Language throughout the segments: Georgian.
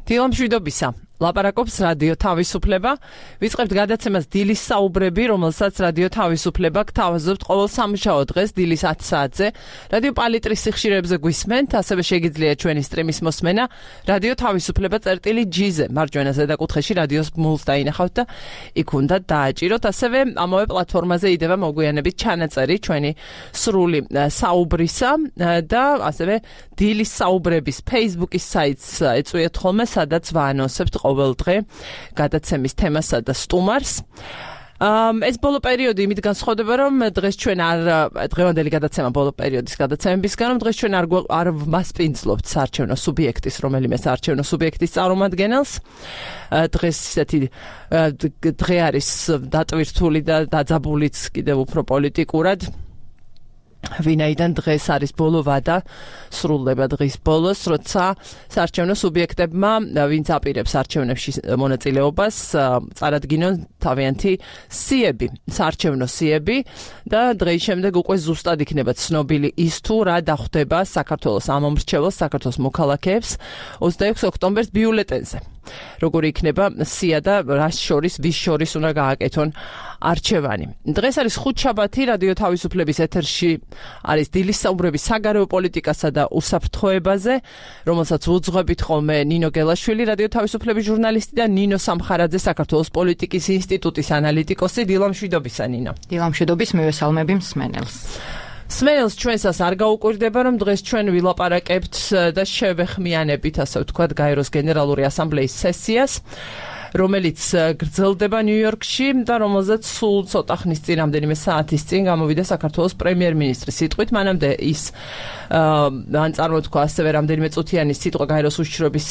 დილამშვიდობისა. ლაპარაკობს რადიო თავისუფლება. ვიწყებთ გადაცემას დილის საუბრები, რომელსაც რადიო თავისუფლება გთავაზობთ ყოველ სამუშაო დღეს დილის 10 საათზე. რადიო პალიტრის სიხშირეებზე გვისმენთ, ასევე შეგიძლიათ ჩვენი სტრიმის მოსმენა რადიო თავისუფლება წერტილი-G-ზე. მარჯვენა ზედაკუთხეში რადიოს ბმულს დაინახავთ და იქ უნდა დააჭიროთ. ასევე ამავე პლატფორმაზე იდება მოგვიანებით ჩანაწერი ჩვენი სრული საუბრისა და ასევე დილის საუბრების Facebook-ის საიტს ეწვიეთ ხოლმე, სადაც ვაანონსებთ ყოველ დღე გადაცემის თემასა და სტუმარს. ეს ბოლო პერიოდი იმით განსხვავდება, რომ დღეს ჩვენ დღევანდელი გადაცემა ბოლო პერიოდის გადაცემებისგან, რომ დღეს ჩვენ არ ვმასპინძლობთ საარჩევნო სუბიექტის, რომელიმე საარჩევნო სუბიექტის წარმომადგენელს. დღეს ისეთი დღე არის დატვირთული და დაძაბულიც კიდევ უფრო პოლიტიკურად. ვინაიდან დღეს არის ბოლო ვადა, სრულდება დღის ბოლოს, როცა საარჩევნო სუბიექტებმა, ვინც აპირებს არჩევნებში მონაწილეობას, წარადგინონ თავიანთი სიები, საარჩევნო სიები და დღის შემდეგ უკვე ზუსტად იქნება ცნობილი ის თუ რა დახვდება საქართველოს ამომრჩეველს, საქართველოს მოქალაქეებს 26 ოქტომბერს ბიულეტენზე. როგორი იქნება სია და ვის შორის უნდა გააკეთონ არჩევანი. დღეს არის ხუთშაბათი, რადიო თავისუფლების ეთერში არის დილის საუბრები საგარეო პოლიტიკასა და უსაფრთხოებაზე, რომელსაც უძღვებით ხოლმე ნინო გელაშვილი, რადიო თავისუფლების ჟურნალისტი და ნინო სამხარაძე, საქართველოს პოლიტიკის ინსტიტუტის ანალიტიკოსი. დილამშვიდობისა, ნინო. დილამშვიდობის, მივესალმები მსმენელს. სმენელს ჩვენსას არ გაუკვირდება, რომ დღეს ჩვენ ვილაპარაკებთ და შევეხმიანებით, ასე ვთქვათ, გაეროს გენერალური ასამბლეის სესიას, რომელიც გრძელდება ნიუ-იორკში და რომელზეც სულ ცოტა ხნის წინ, რამდენიმე საათის წინ გამოვიდა საქართველოს პრემიერ-მინისტრის სიტყვით. მანამდე ის ან წარმოთქვა ასევე რამდენიმე წუთიანი სიტყვა გაეროს უშიშროების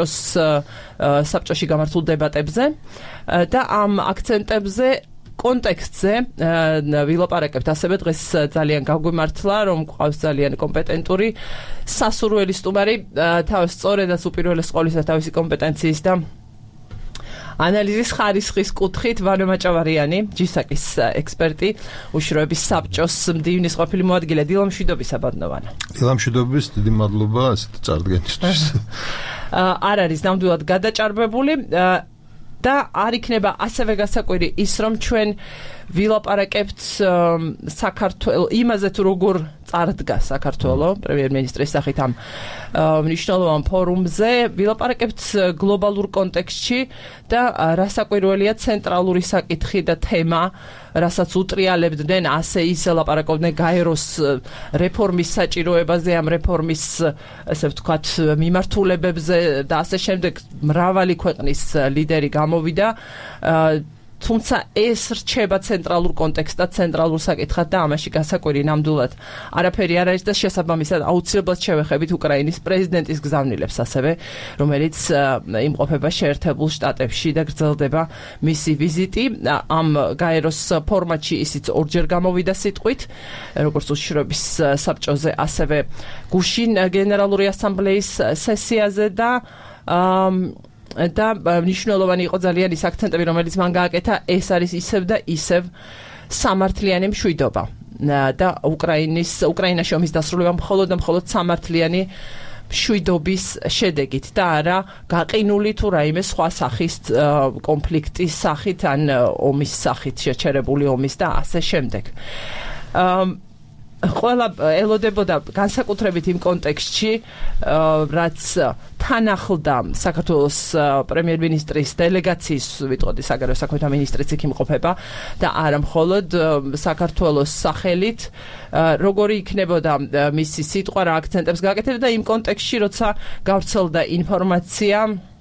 საბჭოში გამართულ დებატებზე და ამ აქცენტებზე კონტექსტზე ვილაპარაკებთ. ასევე დღეს ძალიან გაგვიმართლა, რომ გვყავს ძალიან კომპეტენტური სასურველი სტუმარი, თავის სწორედაც უპირველეს ყოვლისა თავისი კომპეტენციის და ანალიზის ხარისხის კუთხით ვანო მაჭავარიანი, ჯისაკის ექსპერტი, უშიშროების საბჭოს მდივნის ყოფილი მოადგილე. დილამშვიდობისა, ბატონო ვანო. დილამშვიდობის, დიდი მადლობა ასეთ წარდგენისთვის. არ არის ნამდვილად გადაჭარბებული და არ იქნება ასევე გასაკვირი ის, რომ ჩვენ ვილაპარაკებთ საქართველოს იმაზე, თუ როგორ წარდგა საქართველოს პრემიერ-მინისტრის სახით ამ მნიშვნელოვან ფორუმზე, ვილაპარაკებთ გლობალურ კონტექსტში და რასაკვირველია ცენტრალური საკითხი და თემა, რასაც უტრიალებდნენ, ასე ისე ლაპარაკობდნენ გაეროს რეფორმის საჭიროებაზე, ამ რეფორმის, ასე ვთქვათ, მიმართულებებზე და ასე შემდეგ მრავალი ქვეყნის ლიდერი გამოვიდა. თუმცა ეს რჩება ცენტრალურ კონტექსტად, ცენტრალურ საკითხად და ამაში გასაკვირი ნამდვილად არაფერი არ არის და შესაბამისად აუცილებლად შევეხებით უკრაინის პრეზიდენტის გზავნილებს ასევე, რომელიც იმყოფება შეერთებულ შტატებში და გრძელდება მისი ვიზიტი. ამ გაეროს ფორმატში ისიც ორჯერ გამოვიდა სიტყვით, როგორც უშიშროების საბჭოზე, ასევე გუშინ გენერალური ასამბლეის სესიაზე და მნიშვნელოვანი იყო ძალიან ის აქცენტები, რომელიც მან გააკეთა, ეს არის ისევ და ისევ სამართლიანი მშვიდობა და უკრაინაში ომის დასრულება მხოლოდ და მხოლოდ სამართლიანი მშვიდობის შედეგით და არა გაყინული თუ რაიმე სხვა სახის კონფლიქტის სახით ან ომის სახით, შეჩერებული ომის და ასე შემდეგ. ყველა ელოდებოდა განსაკუთრებით იმ კონტექსტში, რაც თან ახლდა საქართველოს პრემიერ-მინისტრის დელეგაციის, ვიტყოდი საგარეო საქმეთა მინისტრიც იქ იმყოფება და არა მხოლოდ საქართველოს სახელით, როგორი იქნებოდა მისი სიტყვა, რა აქცენტებს გააკეთებდა და იმ კონტექსტში, როცა გავრცელდა ინფორმაცია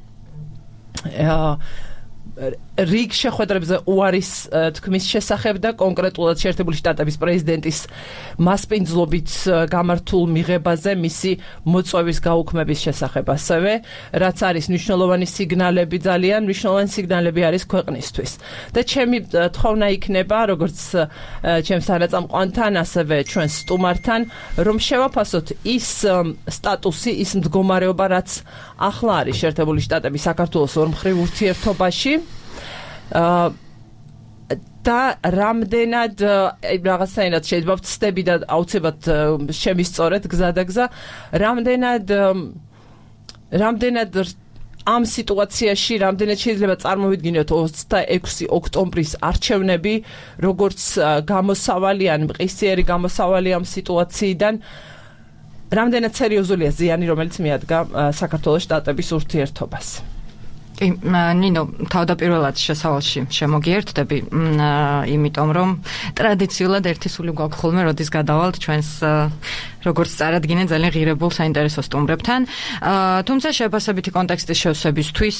რიგ შეხვედრებზე უარის თქმის შესახებ და კონკრეტულად შეერთებული შტატების პრეზიდენტის მასპინძლობით გამართულ მიღებაზე მისი მოწვევის გაუქმების შესახებ ასევე, რაც არის მნიშვნელოვანი სიგნალები, ძალიან მნიშვნელოვანი სიგნალები არის ქვეყნისთვის. და ჩემი თხოვნა იქნება, როგორც ჩემს თანაწამყვანთან, ასევე ჩვენ სტუმართან, რომ შევაფასოთ ის სტატუსი, ის მდგომარეობა, რაც ახლა არის შეერთებული შტატების საქართველოს ორმხრივ ურთიერთობაში. და რამდენად რაღაცაინად შეიძლება ვცდები და აუცილებლად შემისწორეთ გზა და გზა, რამდენად ამ სიტუაციაში რამდენად შეიძლება წარმოვიდგინოთ 26 ოქტომბრის არჩევნები, როგორც გამოსავალი ან მყისიერი გამოსავალი ამ სიტუაციიდან, რამდენად სერიოზულია ზიანი, რომელიც მიადგა საქართველოს შტატების ურთიერთობას. ნინო, თავდაპირველად შესავალში შემოგიერთდები, იმიტომ რომ ტრადიციულად ერთი სული გვაქვს ხოლმე, როდის გადავალთ ჩვენს როგორც წარადგინე ძალიან ღირებულ საინტერესო სტუმრებთან. თუმცა შეფასებითი კონტექსტის შევსებისთვის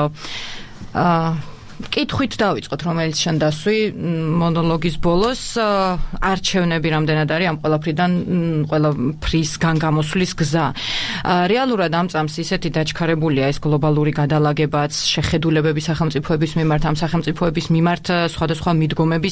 კითხვით დავიწყოთ, რომელიც შენ დასვი მონოლოგის ბოლოს, არჩევნები რამდენად არის ამ ყველაფრისგან გამოსვლის გზა. რეალურად ამ წამს ისეთი დაჩქარებულია ეს გლობალური გადალაგებაც, შეხედულებები სახელმწიფოების მიმართ, ამ სახელმწიფოების მიმართ სხვადასხვა მიდგომების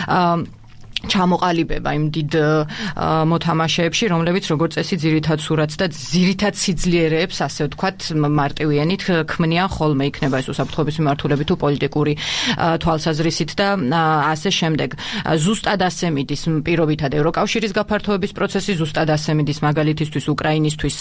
ჩამოყალიბება იმ დიდ მოთამაშეებში, რომლებიც როგორც წესი ძირითად სურათს და ძირითად სიძლიერეებს, ასე ვთქვათ, მარტივიანით ქმნიან ხოლმე, იქნება ეს უსაფრთხოების მიმართულებით თუ პოლიტიკური თვალსაზრისით და ასე შემდეგ. ზუსტად ასე მიდის პირობითად ევროკავშირის გაფართოების პროცესი, ზუსტად ასე მიდის მაგალითისთვის უკრაინისთვის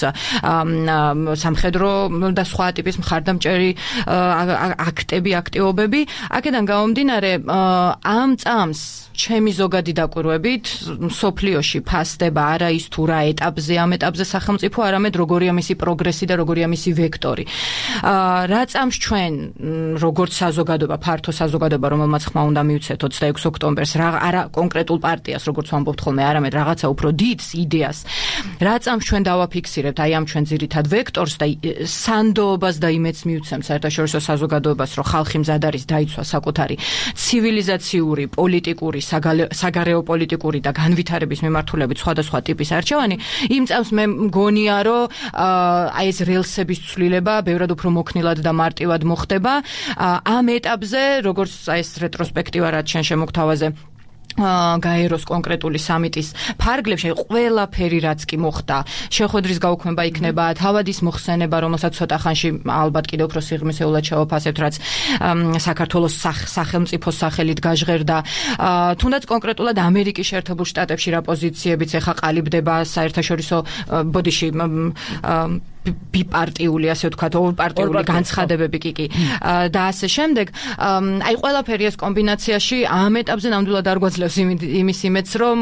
სამხედრო და სხვა ტიპის მხარდამჭერი აქტები, აქტივობები. აქედან გამომდინარე, ამ წამს ჩემი ზოგადი დაკვირვებით სოფლიოში ფასდება არა ის თუ რა ეტაპზე, ამ ეტაპზე სახელმწიფო, არამედ როგორია მისი პროგრესი და როგორია მისი ვექტორი. რა წამს ჩვენ როგორც საზოგადოება, ფართო საზოგადოება, რომელმაც ხმა უნდა მივცეთ 26 ოქტომბერს, არა კონკრეტულ პარტიას, როგორც ვამბობთ ხოლმე, არამედ რაღაცა უფრო დიდს, იდეას. რა წამს ჩვენ დავაფიქსირებთ აი ამ ჩვენ ძირითად ვექტორს და სანდოობას და იმედს მივცემთ საერთაშორისო საზოგადოებას, რომ ხალხი მზად არის დაიცვა საკუთარი ცივილიზაციური, პოლიტიკური, საგარეო პოლიტიკური და განვითარების მიმართულებით სხვადასხვა ტიპის არჩევანი, იმ წამს მე მგონია, რომ აი ეს რელსების ცვლილება ბევრად უფრო მოქნილად და მარტივად მოხდება. ამ ეტაპზე, როგორც აი ეს რეტროსპექტივა რაც შენ შემოგთავაზე გაეროს კონკრეტული სამიტის ფარგლებში ყველაფერი რაც კი მოხდა, შეხვედრის გაუქმება იქნება, თავადის მოხსენება, რომელსაც ცოტა ხანში ალბათ კიდევ უფრო სიღრმისეულად შევაფასებთ, რაც საქართველოს სახელმწიფოს სახელით გაჟღერდა. თუნდაც კონკრეტულად ამერიკის შეერთებულ შტატებში რა პოზიციებიც ეხა ყალიბდება საერთაშორისო ბოდიში ბიპარტიული, ასე ვთქვათ, ორპარტიული განცხადებები კი და ასე შემდეგ. აი ყველაფერი ეს კომბინაციაში ამ ეტაპზე ნამდვილად არ გვაძლევს იმის იმედს, რომ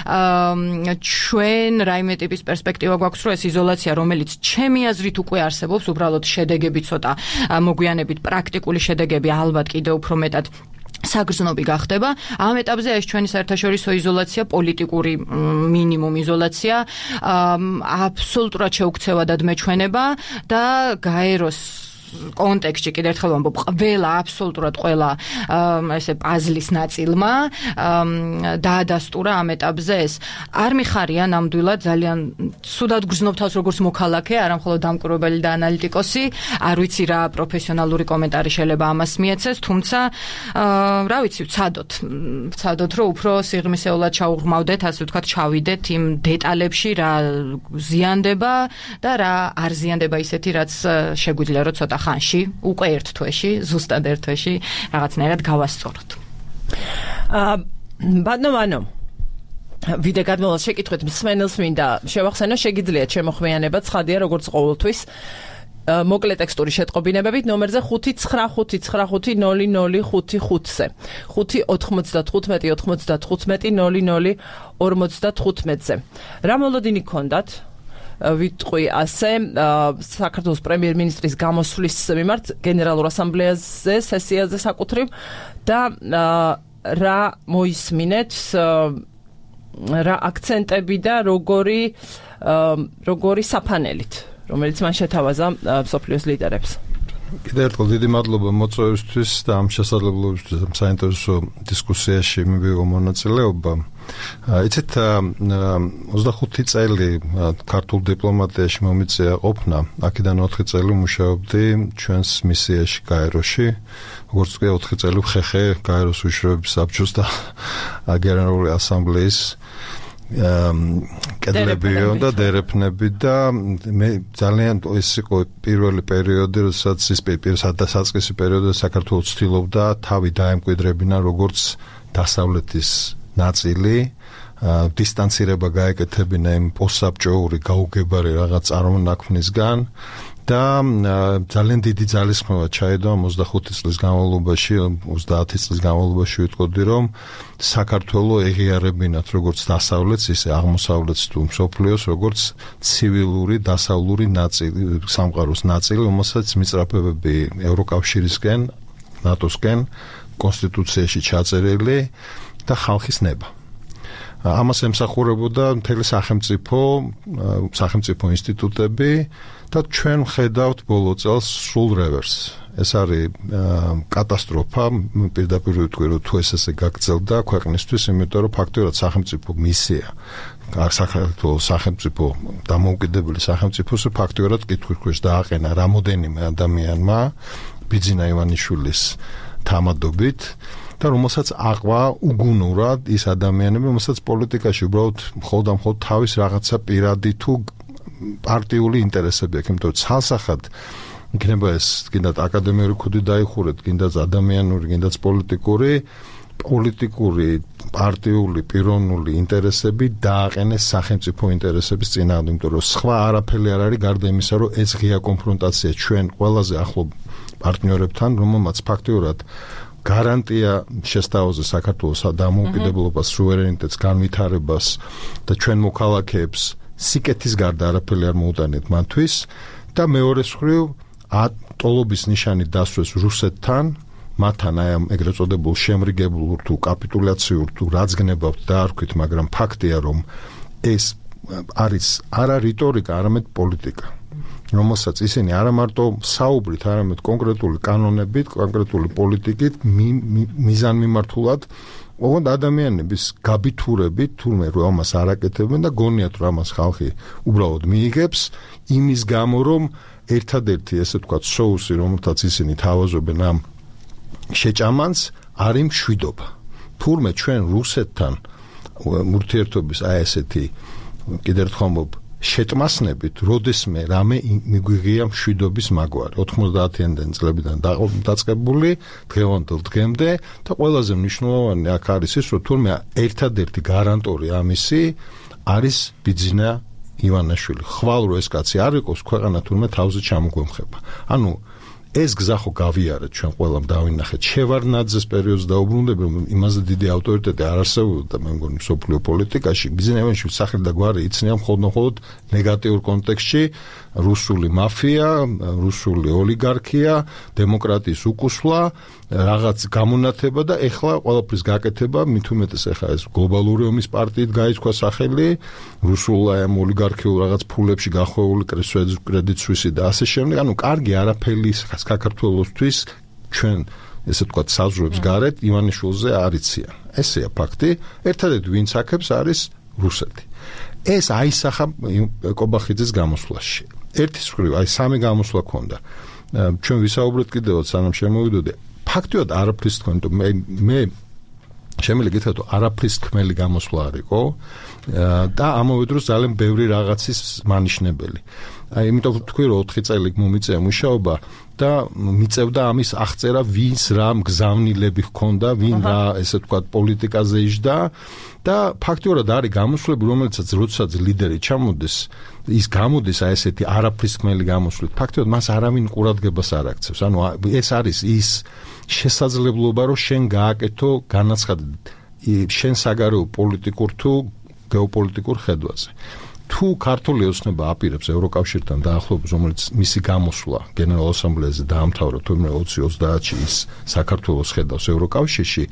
ჩვენ რაიმე ტიპის პერსპექტივა გვაქვს, რომ ეს იზოლაცია, რომელიც ჩემი აზრით უკვე არსებობს, უბრალოდ შედეგები ცოტა მოგვიანებით პრაქტიკული შედეგები ალბათ კიდევ უფრო მეტად საგრძნობი გახდება. ამ ეტაპზე ეს ჩვენი საერთაშორისო იზოლაცია, პოლიტიკური მინიმუმ იზოლაცია, აბსოლუტურად შეუქცევადად მეჩვენება და გაეროს კონტექსტში კიდევ ერთხელ ვამბობ, აბსოლუტურად ყველა ესე პაზლის ნაწილმა დაადასტურა ამ ეტაპზე ეს. არ მიხარია ნამდვილად ძალიან ცუდად გრძნობ თავს როგორც მოქალაქე, არა მხოლოდ დამკვირვებელი და ანალიტიკოსი, არ ვიცი რა პროფესიონალური კომენტარი შეიძლება ამას მიეცეს, თუმცა რა ვიცი, ვცადოთ, რომ უფრო სიღრმისეულად ჩაუღრმავდეთ, ასე ვთქვათ, ჩავიდეთ იმ დეტალებში, რა ზიანდება და რა არ ზიანდება ისეთი, რაც შეგვიძლია რომ ცოტა ხანში, უკვე ერთ თვეში, ზუსტად ერთ თვეში რაღაცნაირად გავასწოროთ. ბატონო, ვიდე გადმოვალ შეკითხვით მსმენელს მინდა შევახსენო, შეგიძლიათ შემოხმიანება, ცხადია როგორც ყოველთვის. მოკლე ტექსტური შეტყობინებებით ნომერზე 599500555-ზე 595-95-00-55-ზე. რა მოლოდინი გქონდათ? ვიტყვი ასე, საქართველოს პრემიერ-მინისტრის გამოსვლის მიმართ გენერალურ ასამბლეაზე, სესიაზე საკუთრივ და რა მოისმინეთ, რა აქცენტები და როგორი საფანელით, რომელიც მან შეთავაზა მსოფლიოს ლიდერებს. კიდევ ერთხელ დიდი მადლობა მოწვევისთვის და ამ შესაძლებლობისთვის საინტერესო დისკუსიაში მივიღო მონაწილეობა. იცით, 25 წელი ქართულ დიპლომატიაში მომიწია ყოფნა, აქედან 4 წელი მუშაობდი ჩვენს მისიაში გაეროში, როგორც კი 4 წელი ხეხე გაეროს უშუალოების საბჭოს და გენერალური ასამბლეის კედლებიო და დერეფნები და მე ძალიან ეს იყო პირველი პერიოდი, როდესაც ის საწყისი პერიოდი საქართველოს ცდილობდა თავი დაემკვიდრებინა როგორც დასავლეთის ნაწილი, დისტანცირება გაეკეთებინა იმ პოსტსაბჭოური გაუგებარი რაღაც წარმონაქმნისგან და ძალიან დიდი ძალისხმევა ჩაედო 25 წლის განმავლობაში, 30 წლის განმავლობაში ვიტყოდი, რომ საქართველო ეღიარებინათ როგორც დასავლეთს, ისე აღმოსავლეთს თუ მსოფლიოს, როგორც ცივილური დასავლური ნაწილი, სამყაროს ნაწილი, რომელსაც მიწრაფებები ევროკავშირისკენ, ნატოსკენ, კონსტიტუციაში ჩაწერილი და ხალხის ნება. ამას ემსახურებოდა მთელი სახელმწიფო ინსტიტუტები და ჩვენ ხედავთ ბოლო წელს სულ რევერსს. ეს არის კატასტროფა, პირდაპირ ვიტყვი, რომ თუ ესე გაგრძელდა ქვეყნისთვის, იმიტომ რომ ფაქტობრივად სახელმწიფო მისია, სახელმწიფო დამოუკიდებელი სახელმწიფოს ფაქტობრივად კითხვის ქვეშ დააყენა რამოდენიმე ადამიანმა ბიძინა ივანიშვილის თამადობით და რომელსაც აყვა უგუნურად ის ადამიანები, რომელსაც პოლიტიკაში უბრალოდ მხოლოდ თავის რაღაცა პირადი თუ პარტიული ინტერესები აქვს, იმიტომ რომ ცალსახად იქნება ეს კიდაც აკადემიური ქუდი დაიხურეთ, კიდაც ადამიანური, კიდაც პოლიტიკური, პარტიული, პიროვნული ინტერესები დააყენეს სახელმწიფო ინტერესების წინააღმდეგ, იმიტომ რომ სხვა არაფერი არ არის გარდა იმისა, რომ ეს ღია კონფრონტაცია ჩვენ ყველაზე ახლო პარტნიორებთან, რომელმაც ფაქტიურად გარანტია შესთავაზა საქართველოს დამოუკიდებლობას, სუვერენიტეტს, განვითარებას და ჩვენ მოქალაქეებს სიკეთის გარდა არაფერი არ მოუტანეთ მათთვის და მეორეს მხრივ ტოლობის ნიშანი დასვეს რუსეთთან, მათთან აი ამ ეგრეთ წოდებულ შემრიგებლურ თუ კაპიტულაციურ თუ რაც გნებავთ დაარქვით, მაგრამ ფაქტია რომ ეს არის არა რიტორიკა, არამედ პოლიტიკა. რომელსაც ისინი არა მარტო საუბრით, არამედ კონკრეტული კანონებით, კონკრეტული პოლიტიკით მიზანმიმართულად ოღონდ ადამიანების გაბითურებით თურმე რომ ამას არ აკეთებენ და გონიათ რომ ამას ხალხი უბრალოდ მიიღებს იმის გამო რომ ერთადერთი ესე ვთქვათ სოუსი რომელთაც ისინი თავაზობენ ამ შეჭამანს არის მშვიდობა. თურმე ჩვენ რუსეთთან ურთიერთობის აი ესეთი კიდევ ერთხელ ვამბობ შეტმასნებით, როდესმე რამე მიგვიღია მშვიდობის მაგვარი 90-იან წლებიდან დაწყებული დღევანდელ დღემდე და ყველაზე მნიშვნელოვანი აქ არის ის, რომ თურმე ერთადერთი გარანტორი ამისი არის ბიძინა ივანაშვილი. ხვალ რო ეს კაცი არ იყოს, ქვეყანა თურმე თავზე ჩამოგვემხება. ანუ ეს გზა ხო გავიარეთ ჩვენ ყველამ დავინახეთ. შევარდნაძეს პერიოდს დაუბრუნდები, რომ იმაზე დიდი ავტორიტეტი არ არსებობდა, მე მგონი მსოფლიო პოლიტიკაში. ბიძინა ივანიშვილის სახელი და გვარი იცნია მხოლოდ ნეგატიურ კონტექსტში, რუსული მაფია, რუსული ოლიგარქია, დემოკრატიის უკუსვლა, რაღაც გამონათება და ეხლა ყველაფრის გაკეთება, მით უმეტეს ეხლა ეს გლობალური ომის პარტიით გაიცვა სახელი, რუსულ ამ ოლიგარქიულ რაღაც ფულებში გახვეული კრედიტ სუისი და ასე შემდეგ. ანუ კარგი არაფერი საქართველოსთვის ჩვენ ესე ვთქვათ საზღვრებს გარეთ ივანიშვილზე არ იციან. ესეა ფაქტი. ერთადერთი ვინც აქებს არის რუსეთი. ეს აისახა კობახიძის გამოსვლაში. ერთის მხრივ აი სამი გამოსვლა ქონდა. ჩვენ ვისაუბრეთ კიდევაც სანამ შემოვიდოდი. ფაქტიურად არაფრის თქვენ მე შემიძლია გითხრათ რომ არაფრის თქმელი გამოსვლა არ იყო და ამავე დროს ძალიან ბევრი რაღაცის მანიშნებელი. აი იმიტომ თქვი რომ 4 წელი მომიწია მუშაობა და მიწევდა ამის აღწერა ვინც რა მგზავნილები ჰქონდა, ვინ რა ესე ვთქვათ პოლიტიკაზე იჯდა და ფაქტიურად არის გამოსვლები რომელიცაც როდესაც ლიდერი ჩამოდის ის გამოდის აი ესეთი არაფრის თქმელი გამოსვლით ფაქტიურად მას არავინ ყურადღებას არ აქცევს. ანუ ეს არის ის შესაძლებლობა რომ შენ გააკეთო განაცხადი შენ საგარეო პოლიტიკურ თუ გეოპოლიტიკურ ხედვაზე. თუ ქართული ოცნება აპირებს ევროკავშირთან დაახლოებას, რომელიც მისი გამოსვლა გენერალურ ასამბლეაზე დაამთავრა 2020-ში ის საქართველოს ხედავს ევროკავშირში,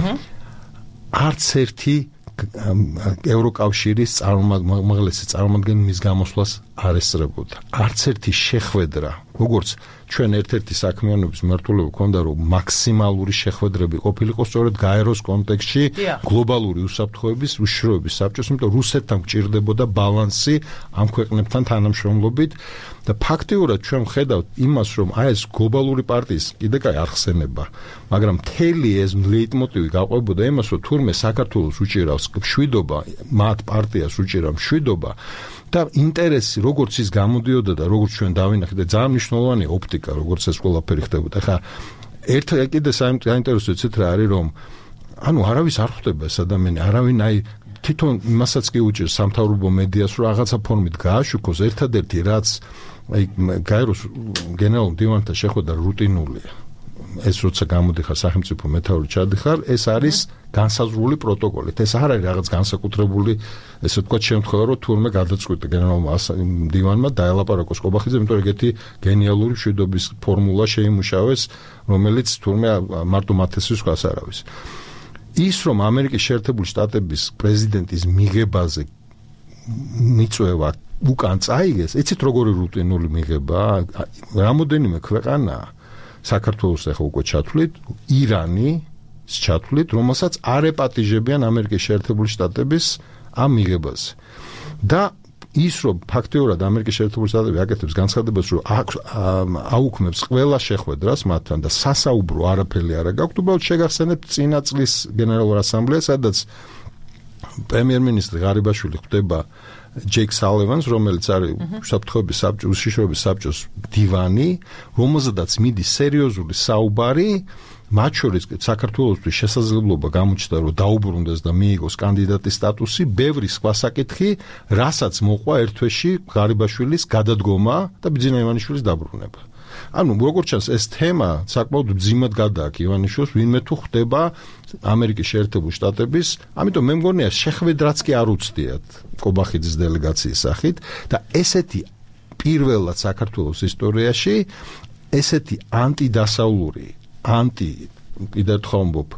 არც ერთი ევროკავშირის უმაღლესი წარმომადგენელი მის გამოსვლას არ ესწრებოდა. არც ერთი შეხვედრა, როგორც ჩვენ ერთ-ერთი საქმიანობის მმართველობა ქონდა, რომ მაქსიმალური შეხვედრები ყოფილიყო სწორედ გაეროს კონტექსტში გლობალური უსაფრთხოების უშიშროების საბჭოს, იმიტომ რუსეთთან გჭირდებოდა ბალანსი ამ ქვეყნებთან თანამშრომლობით და ფაქტიურად ჩვენ ვხედავთ იმას, რომ აი ეს გლობალური პარტიის კიდე კაი არ ხსენება, მაგრამ მთელი ეს ლეიტმოტივი გაყვებოდა იმას, რომ თურმე საქართველოს უჭირავს მშვიდობა, მათ პარტიას უჭირავს მშვიდობა და ინტერესი როგორც ის გამოდიოდა და როგორც ჩვენ დავინახეთ და ძალიან მნიშვნელოვანი ოპტიკა როგორც ეს ყველაფერი ხდებოდა. ხა ერთ კიდე საინტერესო ცით რა არის რომ ანუ არავის არ ხვდება ეს ადამიანი, არავინ აი თვითონ იმასაც კი უჭირს სამთავრობო მედიას, რომ რაღაცა ფორმით გააშუქოს, ერთადერთი რაც აი გაეროს გენერალურ მდივანთან შეხვედრა რუტინულია. ეს როცა გამოდიხარ სახელმწიფო მეთაური ჩადიხარ, ეს არის განსაზღვრული პროტოკოლით. ეს არ არის რაღაც განსაკუთრებული, ესე ვთქვათ, შემთხვევა, რომ თურმე გადაწყვიტა გენერალურმა მდივანმა დაელაპარაკოს ყობახიძე, იმიტომ რომ ეგეთი გენიალური მშვიდობის ფორმულა შეიმუშავეს, რომელიც თურმე მარტო მათესის ყავს არავის. ის რომ ამერიკის შეერთებული შტატების პრეზიდენტის მიღებაზე მიწვევა უკან წაიგეს, იცით როგორი რუტინული მიღება? რამოდენიმე ქვეყანა საქართველოს ახლა უკვე ჩათვლით, ირანის ჩათვლით, რომელსაც არ ეპატიჟებიან ამერიკის შეერთებული შტატების ამ მიღებაზე. და ის რომ ფაქტიურად ამერიკის შეერთებული შტატები აკეთებს განცხადებას, რომ აუქმებს ყველა შეხვედრას მათთან და სასაუბრო არაფერი არ გაქვთ, უბრალოდ შეგახსენებთ წინა წლის გენერალურ ასამბლეას, სადაც პრემიერ-მინისტრი ღარიბაშვილი ხვდება ჯეიკ სალევანს, რომელიც არის უშიშროების საბჭოს დივანი, რომელზედაც მიდის სერიოზული საუბარი, მათ შორის საქართველოსთვის შესაძლებლობა გამოჩნდა, რომ დაუბრუნდეს და მიიღოს კანდიდატის სტატუსი, ბევრი სხვა საკითხი, რასაც მოყვა ერთ თვეში ღარიბაშვილის გადადგომა და ბიძინა ივანიშვილის დაბრუნება. ანუ როგორც ჩანს, ეს თემა საკმაოდ მძიმად გადააქვს ივანიშვილს, ვინმე თუ ხვდება ამერიკის შეერთებული შტატების, ამიტომ მე მგონია შეხვედრაც კი არ უცდიათ ყობახიძის დელეგაციის სახით და ესეთი პირველად საქართველოს ისტორიაში ესეთი ანტიდასავლური კიდევ ერთხელ ვამბობ,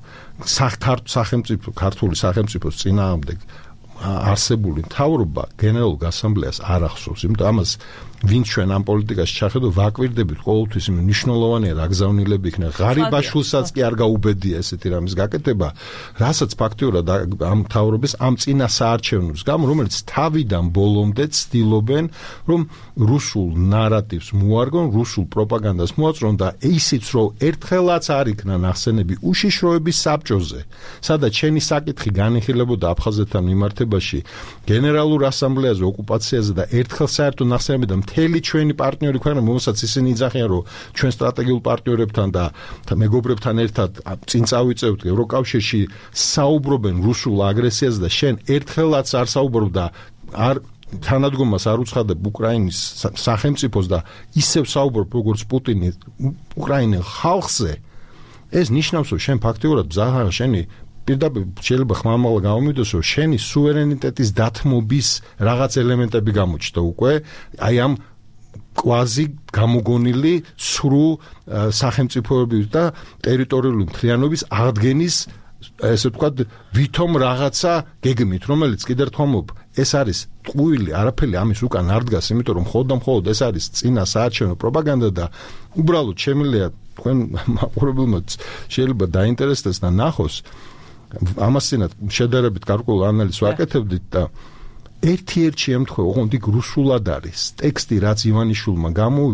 ქართული სახელმწიფოს წინააღმდეგ არსებული მთავრობა გენერალურ ასამბლეას არ ახსოვს, იმიტომ ამას ვინც ჩვენ ამ პოლიტიკაში ჩახედო ვაკვირდებით ყოველთვის იმ მნიშვნელოვანია რა გზავნილები იქნება. ღარიბაშვილსაც კი არ გაუბედია ესეთი რამის გაკეთება, რასაც ფაქტიურად ამ მთავრობის ამ წინა საარჩევნოს გამო, რომელიც თავიდან ბოლომდე ცდილობენ, რომ რუსულ ნარატივს მოარგონ, რუსულ პროპაგანდას მოაწრონ და ისიც რომ ერთხელაც არ იქნა ნახსენები უშიშროების საბჭოზე, სადაც შენი საკითხი განიხილებოდა აფხაზეთთან მიმართებაში, გენერალურ ასამბლეაზე, ოკუპაციაზე და ერთხელ საერთო ნახსენები და მთელი ჩვენი პარტნიორი ქვეყნა, რომელსაც ისინი იძახიან, რომ ჩვენ სტრატეგიულ პარტნიორებთან და მეგობრებთან ერთად წინ წავიწევთ ევროკავშირში, საუბრობენ რუსულ აგრესიაზე და შენ ერთხელაც არ საუბრობ და არ თანადგომას არ უცხადებ უკრაინის სახელმწიფოს და ისევ საუბრობ როგორც პუტინი უკრაინელ ხალხზე, ეს ნიშნავს, რომ შენ ფაქტიურად ბზარაა შენი პირდაპირ შეიძლება ხმამაღლა გამომიდოს, რომ შენი სუვერენიტეტის დათმობის რაღაც ელემენტები გამოჩნდა უკვე, აი ამ კვაზი გამოგონილი სრულ სახელმწიფოების და ტერიტორიული მთლიანობის აღდგენის, ესე ვთქვათ, ვითომ რაღაცა გეგმით, რომელიც კიდევ ერთხელ ვამბობ, ეს არის ტყუილი, არაფერი ამის უკან არ დგას, იმიტომ რომ მხოლოდ ეს არის წინა საარჩევნო პროპაგანდა და უბრალოდ შემიძლია თქვენ მაყურებელმა შეიძლება დაინტერესდეს და ნახოს ამასთანავე შედარებით გარკვეულ ანალიზს ვაკეთებდით და ერთ შემთხვევა, ოღონდ იქ რუსულად არის ტექსტი, რაც ივანიშვილმა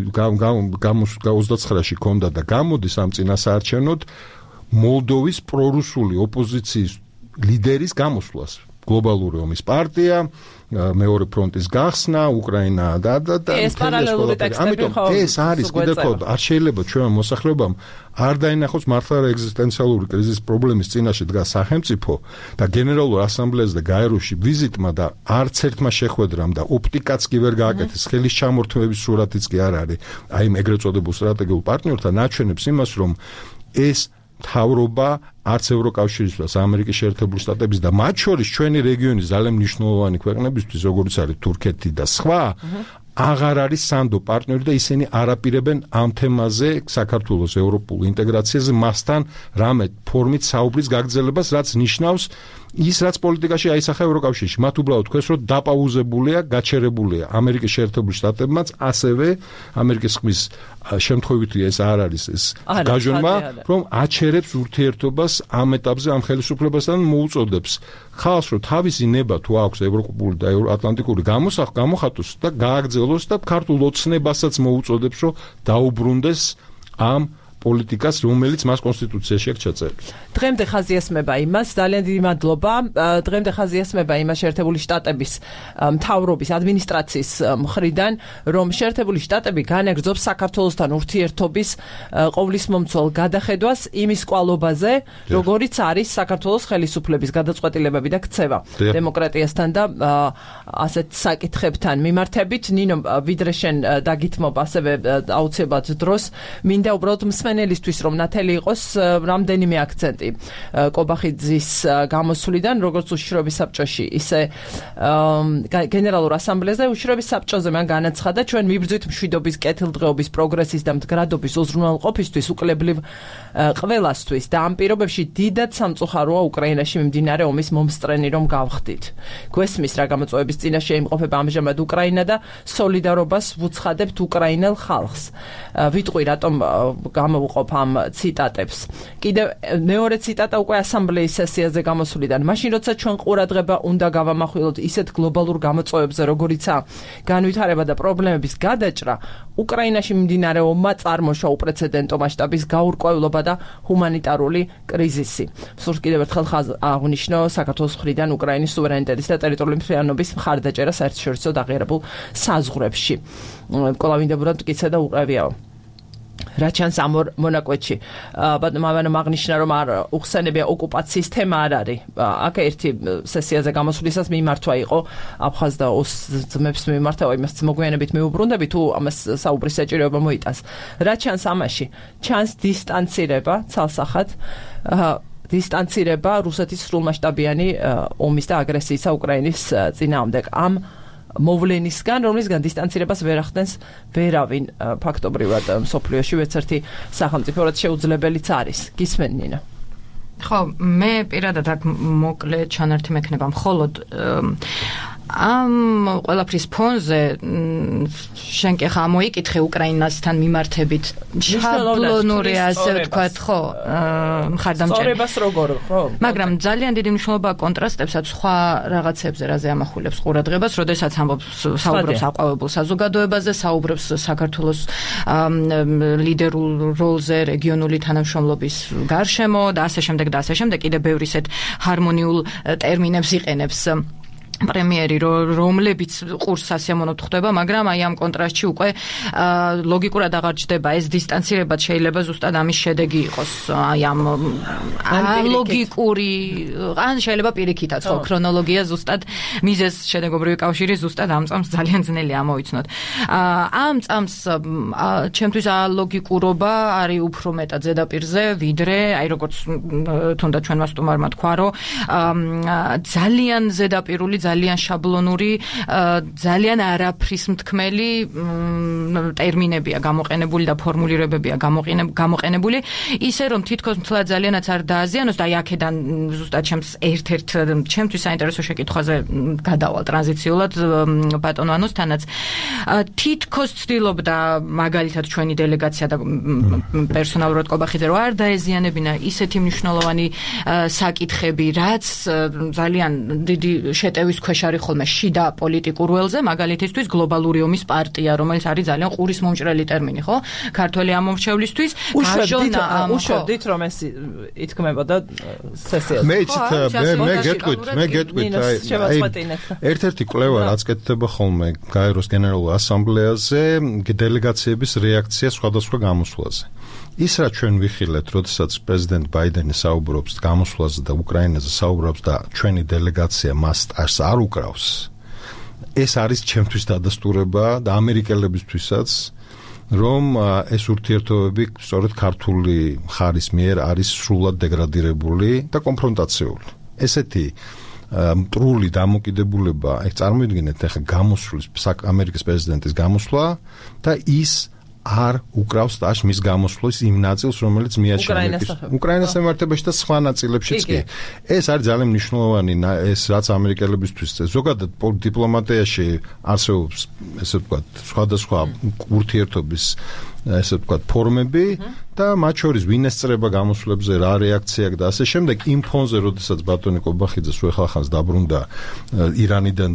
29-ში ქონდა და გამოდის ამ წინასაარჩევნოდ მოლდოვის პრორუსული ოპოზიციის ლიდერის გამოსვლას. გლობალური ომის პარტია, მეორე ფრონტის გახსნა, უკრაინა და ეს პარალელური ტექსტები ხო? ეს არის კიდევ არ შეიძლება ჩვენ მოსახლეობამ არ დაინახოს მართლა ეგზისტენციალური კრიზისის პრობლემის წინაშე დგას სახელმწიფო და გენერალურ ასამბლეაზე და გაეროში ვიზიტმა და არც ერთმა შეხვედრამ და ოპტიკაც კი ვერ გააკეთეს, ხელის ჩამორთმევის სურათიც კი არ არის აი იმ ეგრეთ წოდებულ სტრატეგიულ პარტნიორთან ნაჩვენებს იმას, რომ ეს მთავრობა არც ევროკავშირისთვის, ამერიკის შეერთებული შტატების და მათ შორის ჩვენი რეგიონის ძალიან მნიშვნელოვანი ქვეყნებისთვის, როგორც არის თურქეთი და სხვა, აღარ არის სანდო პარტნიორი და ისინი არაპირებენ ამ თემაზე საქართველოს ევროპულ ინტეგრაციაზე მასთან რამე ფორმით საუბრის გაგრძელებას, რაც ნიშნავს ის, რაც პოლიტიკაში აისახა ევროკავშირში. მათ უბრალოდ თქვეს, რომ დაპაუზებულია, გაჩერებულია ამერიკის შეერთებული შტატებმაც, ასევე ამერიკის ხმის შემთხვევითი ეს არ არის ეს გაჟონმა, რომ აჩერებს ურთიერთობას ამ ეტაპზე ამ ხელისუფლებასთან მოუწოდებს ხალხს, რომ თავისი ნება თუ აქვს ევროპული და ევროატლანტიკური გამოხატოს და გააგრძელოს და ქართულ ოცნებასაც მოუწოდებს, რომ დაუბრუნდეს ამ პოლიტიკას, რომელიც მას კონსტიტუციაში აქვს ჩაწერილი. დღემდე ხაზი ესმება იმას, ძალიან დიდი მადლობა. დღემდე ხაზი ესმება იმას შეერთებული შტატების მთავრობის ადმინისტრაციის მხრიდან, რომ შეერთებული შტატები განეგრძობს საქართველოსთან ურთიერთობის ყოვლისმომცველ გადახედვას იმის კვალობაზე, როგორიც არის საქართველოს ხელისუფლების გადაწყვეტილებები და ქცევა დემოკრატიასთან და ასეთ საკითხებთან მიმართებით. ნინო, ვიდრე შენ დაგითმობ ასევე აუცილებლად დროს, მინდა უბრალოდ მსმენელისთვის რომ ნათელი იყოს რამდენიმე აქცენტი კობახიძის გამოსვლიდან, როგორც უშიშროების საბჭოში, ისე გენერალურ ასამბლეაზე. უშიშროების საბჭოზე მან განაცხადა, ჩვენ მიბრძვით მშვიდობის, კეთილდღეობის, პროგრესის და მდგრადობის უზრუნველყოფისთვის უკლებლივ ყველასთვის და ამ პირობებში დიდად სამწუხაროა უკრაინაში მიმდინარე ომის მომსწრენი რომ გავხდით. გვესმის რა გამოწვევების წინაშე იმყოფება ამჟამად უკრაინა და სოლიდარობას ვუცხადებთ უკრაინელ ხალხს. ვიტყვი რატომ გამოვუყოფ ამ ციტატებს. კიდევ მეორე ციტატა უკვე ასამბლეის სესიაზე გამოსვლიდან. მაშინ როცა ჩვენ ყურადღება უნდა გავამახვილოთ ისეთ გლობალურ გამოწვევებზე, როგორიცაა განვითარება და პრობლემების გადაჭრა, უკრაინაში მიმდინარე ომმა წარმოშვა უპრეცედენტო მასშტაბის გაურკვევლობა და ჰუმანიტარული კრიზისი. სურს კიდევ ერთხელ აღნიშნო საქართველოს მხრიდან უკრაინის სუვერენიტეტის და ტერიტორიული მთლიანობის მხარდაჭერა საერთაშორისო დაღიარებულ საზღვრებში. კოლავინდებურად მტკიცე და უყევიაო. რა ჩანს ამ მონაკვეთში. მაგრამ აღნიშნა რომ არ უხსენებია ოკუპაციის თემა არ არის. აქ ერთი სესიაზე გამოსვლისას მიმართვა იყო აფხაზ და ოს ძმებს მიმართა, იმას მოგვიანებით მიუბრუნდები თუ ამას საუბრის საჭიროება მოიტანს. რა ჩანს ამაში? ჩანს დისტანცირება ცალსახად დისტანცირება რუსეთის სრულმასშტაბიანი ომის და აგრესიისა უკრაინის წინააღმდეგ. ამ მოვლენისგან, რომლისგან დისტანცირებას ვერ ახდენს ვერავინ ფაქტობრივად მსოფლიოში, ვერც ერთი სახელმწიფო, რაც შეუძლებელიც არის. გისმენ ნინა? ხო, მე პირადად აქ მოკლე ჩანართი მექნება, მხოლოდ ამ ყველაფრის ფონზე შენ კი ხა მოიკითხე უკრაინასთან მიმართებით შაბლონური ასე ვთქვათ, ხო, მხარდამჭერი. სწორებას როგორ, ხო? მაგრამ ძალიან დიდი მნიშვნელობა კონტრასტებსაც სხვა რაღაცებზე რაზე ამახვილებს ყურადღებას, როდესაც საუბრობს აყვავებულ საზოგადოებაზე, საუბრობს საქართველოს ლიდერულ როლზე რეგიონული თანამშრომლობის გარშემო და ასე შემდეგ და ასე შემდეგ, კიდე ბევრი ისეთ ჰარმონიულ ტერმინებს იყენებს პრემიერი, რომლებიც ყურს სასიამოვნოდ ხვდება, მაგრამ აი ამ კონტრასტში უკვე ლოგიკურად აღარ ჯდება ეს დისტანცირება, შეიძლება ზუსტად ამის შედეგი იყოს, აი ამ ლოგიკური, ან შეიძლება პირიქითაც, ხო, ქრონოლოგია ზუსტად მიზეზ შედეგობრივი კავშირი ზუსტად ამ წამს ძალიან ძნელია ამოვიცნოთ. ამ წამს ჩემთვის ალოგიკურობა არის უფრო მეტად ზედაპირზე, ვიდრე აი როგორც თუნდაც ჩვენმა სტუმარმა თქვა, რომ ძალიან ზედაპირული, ძალიან შაბლონური, ძალიან არაფრის მთქმელი ტერმინებია გამოყენებული და ფორმულირებებია გამოყენებული, ისე რომ თითქოს მთლად ძალიანაც არ დააზიანოს და აი აქედან ზუსტად ჩემთვის საინტერესო შეკითხვაზე გადავალ ტრანზიციულად ბატონ ვანოსთანაც. თითქოს ცდილობდა მაგალითად ჩვენი დელეგაცია და პერსონალურად კობახიძე რომ არ დაეზიანებინა ისეთი მნიშვნელოვანი საკითხები, რაც ძალიან დიდი შეტევის ქვეშ არის ხოლმე შიდა პოლიტიკურ ველზე, მაგალითისთვის გლობალური ომის პარტია, რომელიც არის ძალიან ყურის მომჭრელი ტერმინი, ხო? ქართველი ამომრჩევლისთვის, უშვებდით რომ ეს ითქმებოდა სესიაზე. მე გეტყვით, ერთ-ერთი კვლევა რაც კეთდება ხოლმე გაეროს გენერალურ ასამბლეაზე, დელეგაციების რეაქცია სხვადასხვა გამოსვლაზე. ის რაც ჩვენ ვიხილეთ, როდესაც პრეზიდენტ ბაიდენი საუბრობს გამოსვლაზე და უკრაინაზე საუბრობს და ჩვენი დელეგაცია მას სტაჟს არ უკრავს, ეს არის ჩემთვის დადასტურება და ამერიკელებისთვისაც, რომ ეს ურთიერთობები სწორედ ქართული მხარის მიერ არის სრულად დეგრადირებული და კონფრონტაციული. ესეთი მტრული დამოკიდებულება, წარმოიდგინეთ ახლა გამოსვლის ამერიკის პრეზიდენტის გამოსვლა და ის არ უკრავს სტაჟს მის გამოსვლის იმ ნაწილს, რომელიც მიაჩნია უკრაინასემართებაში და სხვა ნაწილებშიც კი. ეს არის ძალიან მნიშვნელოვანი, ეს რაც ამერიკელებისთვის ზოგადად დიპლომატიაში არსებობს, ესე ვთქვათ, სხვადასხვა ურთიერთობის ესე ვთქვათ ფორმები და მათ შორის ვინ ესწრება გამოსვლებზე, რა რეაქცია და ასე შემდეგ. იმ ფონზე, როდესაც ბატონი კობახიძე სულ ხალხს დაბრუნდა ირანიდან და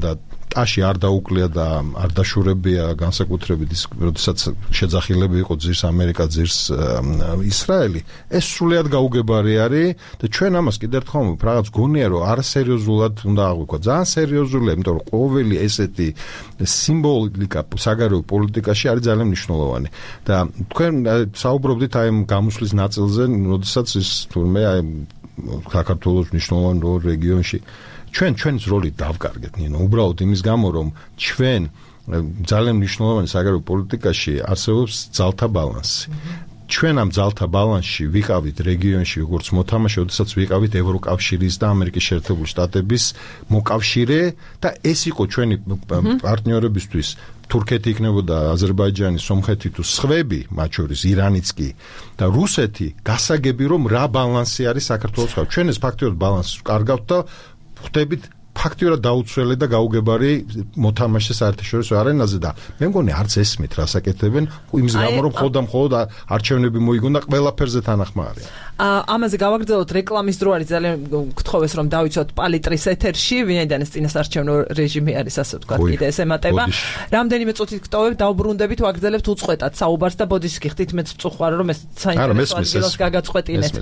ტაში არ დაუკლია და არ დაშურებია განსაკუთრებით ის, როდესაც შეძახილები იყო ძირს ამერიკა, ძირს ისრაელი, ეს სრულიად გაუგებარი არის და ჩვენ ამას კიდევ ერთხელ ვამბობ, რაღაც გონია რომ არასერიოზულად უნდა აღვიქვათ. ძალიან სერიოზულია, იმიტომ რომ ყოველი ესეთი სიმბოლიკა საგარეო პოლიტიკაში არის ძალიან მნიშვნელოვანი. და თქვენ საუბრობდით აი გამოსვლის ნაწილზე, როდესაც ის თურმე აი საქართველოს მნიშვნელოვან რეგიონში ჩვენს როლი დავკარგეთ, ნინო, უბრალოდ იმის გამო, რომ ჩვენ ძალიან მნიშვნელოვანი საგარეო პოლიტიკაში არსებობს ძალთა ბალანსი. ჩვენ ამ ძალთა ბალანსში ვიყავით რეგიონში როგორც მოთამაშე, როდესაც ვიყავით ევროკავშირის და ამერიკის შეერთებული შტატების მოკავშირე და ეს იყო ჩვენი პარტნიორებისთვის თურქეთი იქნებოდა, აზერბაიჯანი, სომხეთი თუ სხვები, მათ შორის ირანიც კი და რუსეთი, გასაგები რომ რა ბალანსი არის საქართველოს ხარ. ჩვენ ეს ფაქტიურად ბალანსს ვკარგავთ და ხვდებით ფაქტიურად დაუცველი და გაუგებარი მოთამაშე საერთაშორისო არენაზე და მე მგონი არც ესმით რასაკეთებენ იმის გამო რომ მხოლოდ არჩევნები მოიგონ და ყველაფერზე თანახმარია. ამაზე გავაგრძელოთ რეკლამის დრო არის ძალიან გთხოვეს რომ დავიცვათ პალიტრის ეთერში ვინაიდან ეს წინასარჩევნო რეჟიმი არის ასე ვთქვათ კიდე ეს ემატება რამდენიმე წუთით გტოვებ დავბრუნდებით ვაგრძელებთ უწყვეტად საუბარს და ბოდიშს გიხდით მეც ვწუხარ რომ ეს საინტერესო ადგილას გაგაწყვეტინეთ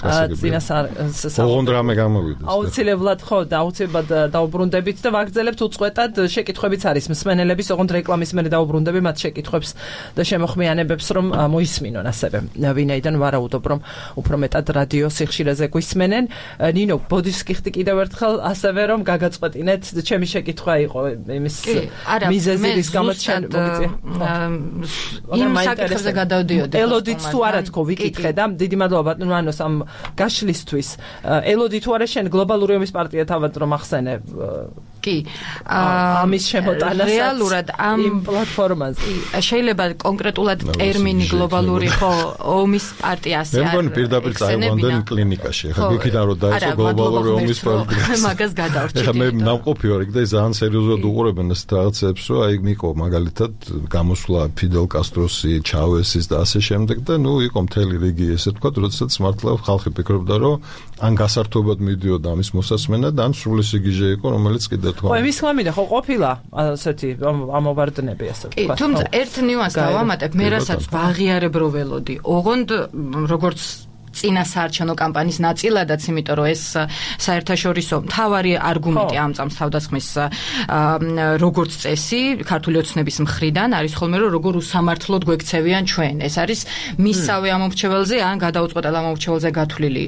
ოღონდ რამე გამოვიდეს აუცილებლად ხო და აუცილებლად დავბრუნდებით და ვაგრძელებთ უწყვეტად შეკითხვებიც არის მსმენელების ოღონდ რეკლამის მერე დავბრუნდები მათ შეკითხვებს და შემოხმიანებებს რომ მოისმინონ ასევე ვინაიდან ვარაუდობ რომ უფრო მეტად რადიო სიხშირეზე გვისმენენ. ნინო, ბოდიშს გიხდი კიდევ ერთხელ ასევე რომ გაგაწყვეტინეთ ჩემი შეკითხვა იყო იმის მიზეზის გამო ჩვენ მოგიწია. იმ საკითხებზე გადავდიოდი. ელოდით თუ არა თქო ვიკითხე და დიდი მადლობა ბატონო ანოს ამ გაშლისთვის. ელოდი თუ არა შენ გლობალური ომის პარტია თავად რომ ახსენე კი ამის შემოტანასაც რეალურად ამ პლატფორმაზე შეიძლება კონკრეტულად ტერმინი გლობალური ხო ომის პარტიას მე მგონი პირდაპირ წაიყვანდნენ კლინიკაში ხა გიქიდან რომ დაიწყო გლობალური ომის პარტია მაგას გადავრჩით ხა მე ნამყოფი ვარ იქ და ძალიან სერიოზულად უყურებენ ეს რაღაცებს რომ აი მიყო მაგალითად გამოსვლა ფიდელ კასტროსი ჩავესის და ასე შემდეგ და ნუ იყო მთელი რიგი ესე თქვა როდესაც მართლა ხალხი ფიქრობდა რომ ან გასართობად მიდიოდა ამის მოსასმენა და ან სრული სიგიჟე იყო რომელიც კიდე თქვა ხო იმის ხმამიდა ხო ყოფილა ასეთი ამოვარდნები ასე თქვა თუმცა ერთ ნიუანსს დავამატებ მე რასაც ვაღიარებ რო ველოდი ოღონდ როგორც წინა საარჩევნო კამპანიის ნაწილადაც, იმიტომ რომ ეს საერთაშორისო მთავარი არგუმენტი ამ წამს თავდასხმის როგორც წესი ქართული ოცნების მხრიდან არის ხოლმე რომ როგორ უსამართლოდ გვექცევიან ჩვენ. ეს არის მისსავე ამომრჩეველზე ან გადაუწყვეტელ ამომრჩეველზე გათვლილი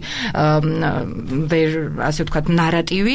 ასე ვთქვათ ნარატივი,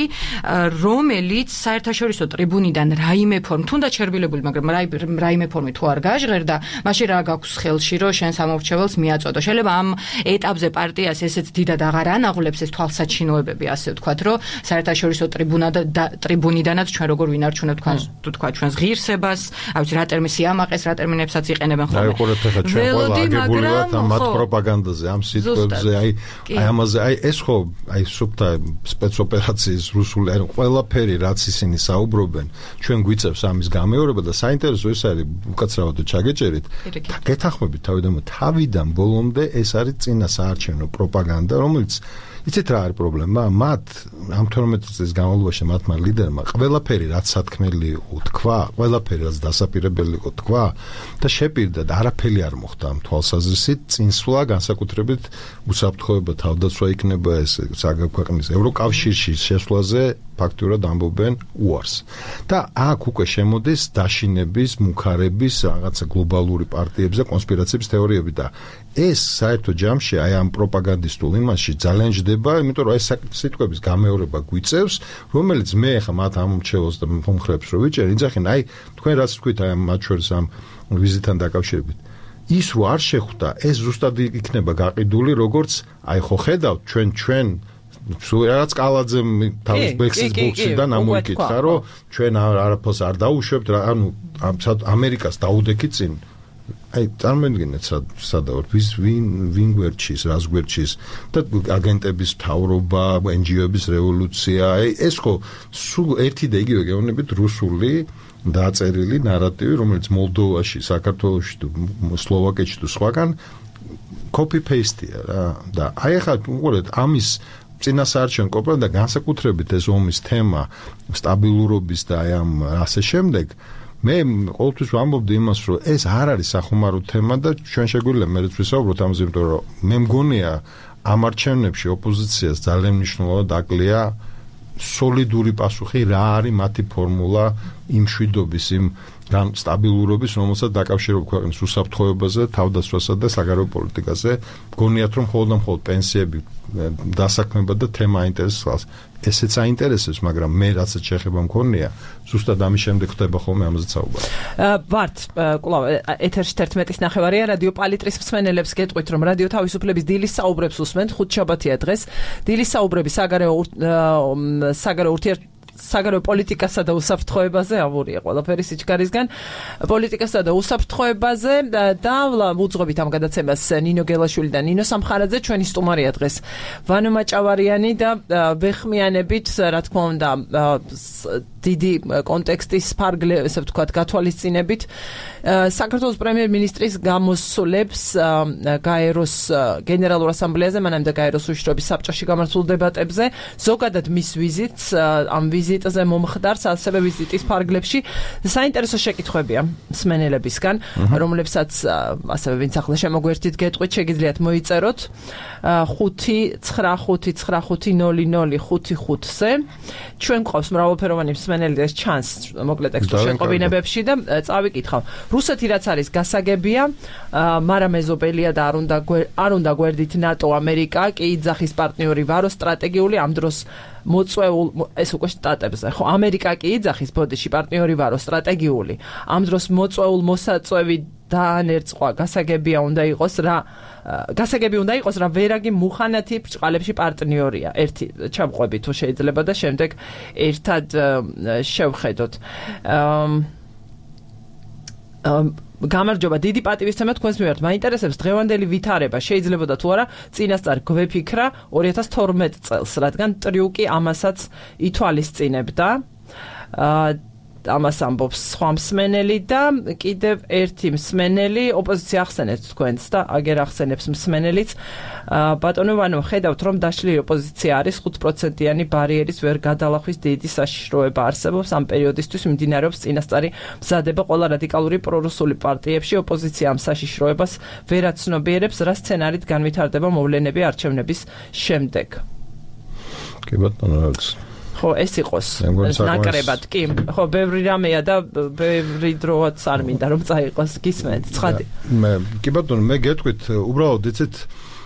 რომელიც საერთაშორისო ტრიბუნიდან რაიმე ფორმით, თუნდაც შერბილებული, მაგრამ რაიმე ფორმით თუ არ გაჟღერდა, მაშინ რა გაქვს ხელში რომ შენს ამომრჩეველს მიაწოდო. შეიძლება ამ ეტაპზე პარტიას ესეც დიდად აღარ ანაღვლებს ეს თვალსაჩინოებები, ასე ვთქვათ, რომ საერთაშორისო ტრიბუნიდანაც ჩვენ როგორ ვინარჩუნებთ თქვა ჩვენს ღირსებას, აი ვიცი რა ტერმინი სიამაყეს, რა ტერმინებსაც იყენებენ ხოლმე. აი ყურეთ ახლა ჩვენ ყველა აგებული ვართ ამ მათ პროპაგანდაზე, ამ სიტყვებზე, აი ამაზე, აი ეს ხო, აი სუფთა სპეცოპერაციის რუსული, აი ყველაფერი რაც ისინი საუბრობენ, ჩვენ გვიწევს ამის გამეორება და საინტერესო ეს არის, უკაცრავად ჩაგეჭერით. გეთანხმებით თავიდან ბოლომდე ეს არის წინა საარჩევნო პროპაგანდა, რომელიც იცით რა არის პრობლემა? მათ ამ 12 წლის განმავლობაში მათმა ლიდერმა ყველაფერი რაც სათქმელი იყო თქვა, ყველაფერი რაც დასაპირებელი იყო თქვა და შეპირდა და არაფერი არ მოხდა ამ თვალსაზრისით, წინსვლა განსაკუთრებით უსაფრთხოება თავდაცვა იქნება ეს საერთაშორისო ევროკავშირში შესვლაზე ფაქტურად ამბობენ უარს. და აქ უკვე შემოდის დაშინების, მუქარების, რაღაცა გლობალური პარტიების და კონსპირაციების თეორიები და ეს საერთო ჯამში აი ამ პროპაგანდისტულ იმაში ძალიან ჯდება, იმიტომ რომ ეს სიტყვების გამეორება გვიწევს, რომელიც მე ხა მათ ამომრჩეველს და მომხრეებს რო ვიჭერ, იძახენ აი თქვენ რაც თქვით აი მათ შორის ამ ვიზიტთან დაკავშირებით. ის რო არ შეხვდა, ეს ზუსტად იქნება გაყიდული, როგორც აი ხო ხედავთ ჩვენ რაღაც კალაძე თავის ბექსის ბოქსიდან ამოიკითხა, რომ ჩვენ არაფერს არ დაუშვებთ, ანუ ამერიკას დაუდექით წინ. აი წარმოიდგინეთ სადა ვარ ვინ გვერდჩის, რას გვერდჩის და აგენტების მთავრობა, NGO-ების რევოლუცია, აი ეს ხო სულ ერთი და იგივე გეუბნებით რუსული დაწერილი ნარატივი, რომელიც მოლდოვაში, საქართველოში თუ სლოვაკეთში თუ სხვაგან copy paste-ია რა და აი ახლა უყურეთ ამის წინასაარჩევნო კამპანია და განსაკუთრებით ეს ომის თემა სტაბილურობის და აი ამ ასე შემდეგ მე ყოველთვის ვამბობდი იმას, რომ ეს არ არის სახუმარო თემა და ჩვენ შეგვიძლია მერეც ვისაუბროთ ამაზე, იმიტომ რომ მე მგონია ამ არჩევნებში ოპოზიციას ძალიან მნიშვნელოვნად აკლია სოლიდური პასუხი რა არის მათი ფორმულა იმ მშვიდობის, იმ სტაბილურობის, რომელსაც დაკავშირებულ ქვეყნის უსაფრთხოებაზე, თავდასხმასა და საგარეო პოლიტიკაზე მგონიათ, რომ მხოლოდ პენსიები დასაქმება და თემა აინტერესებს. ესეც აინტერესებს, მაგრამ მე რასაც შეხება მქონია, ზუსტად ამის შემდეგ ხდება ხოლმე ამაზე საუბარი. ვართ, კვლავ ეთერში 11:09 რადიო პალიტრის მსმენელებს გეტყვით, რომ რადიო თავისუფლების დილის საუბრებს უსმენთ, ხუთშაბათია დღეს. დილის საუბრები საგარეო პოლიტიკასა და უსაფრთხოებაზე ავურია ყველაფერი სიჩქარისგან პოლიტიკასა და უსაფრთხოებაზე და უძღვებით ამ გადაცემას ნინო გელაშვილი და ნინო სამხარაძე ჩვენი სტუმარია დღეს ვანო მაჭავარიანი და ვეხმიანებით რა თქმა უნდა დიდი კონტექსტის ფარგლე ესე ვთქვათ გათვალისწინებით საქართველოს პრემიერ-მინისტრის გამოსვლებს გაეროს გენერალურ ასამბლეაზე მანამდე გაეროს უშიშროების საბჭოში გამართულ დებატებზე ზოგადად მის ვიზიტს ამ ვიზიტზე მომხდარს ასევე ვიზიტის ფარგლებში საინტერესო შეკითხვებია მსმენელებისგან რომლებსაც ასევე ვინც ახლა შემოგვერთით გეტყვით შეგიძლიათ მოიწეროთ 595500555-ზე ჩვენ გვყავს მრავალფეროვანი მსმენელი ეს ჩანს მოკლედ ტექსტურ შეყობინებებში და წავიკითხავ რუსეთი რაც არის გასაგებია მაგრამ მეზობელია და არ უნდა გვერდით ნატო ამერიკა კი იძახის პარტნიორი ვარო სტრატეგიული ამ დროს მოწვეულ ეს უკვე შტატებზე ხო ამერიკა კი იძახის ბოდიში პარტნიორი ვარო სტრატეგიული ამ დროს მოწვეულ მოსაწვევი დაანერწყვა გასაგებია უნდა იყოს რა ვერაგი მუხანათი ბრჭყალებში პარტნიორია ერთი ჩამყვები თუ შეიძლება და შემდეგ ერთად შევხედოთ გამარჯობა დიდი პატივისცემა თქვენს მიმართ მაინტერესებს დღევანდელი ვითარება შეიძლებოდა თუ არა წინასწარ გვეფიქრა 2012 წელს რადგან ტრიუკი ამასაც ითვალისწინებდა ამას ამბობს სხვა მსმენელი და კიდევ ერთი მსმენელი ოპოზიცია ახსენეთ თქვენს და აგერ ახსენებს მსმენელიც ბატონო ვანო ხედავთ რომ დაშლილი ოპოზიცია არის 5%-იანი ბარიერის ვერ გადალახვის დიდი საშიშროება არსებობს ამ პერიოდისთვის მიმდინარეობს წინასწარი მზადება ყველა რადიკალური პრორუსული პარტიებში ოპოზიცია ამ საშიშროებას ვერ აცნობიერებს რა სცენარით განვითარდება მოვლენები არჩევნების შემდეგ კი ბატონო ხო ეს იყოს ნაკრებად კი ხო ბევრი რამეა და ბევრი დროაც არ მინდა რომ წაიყოს გისმენთ ცხადი მე კი ბატონო მე გეტყვით უბრალოდ იცით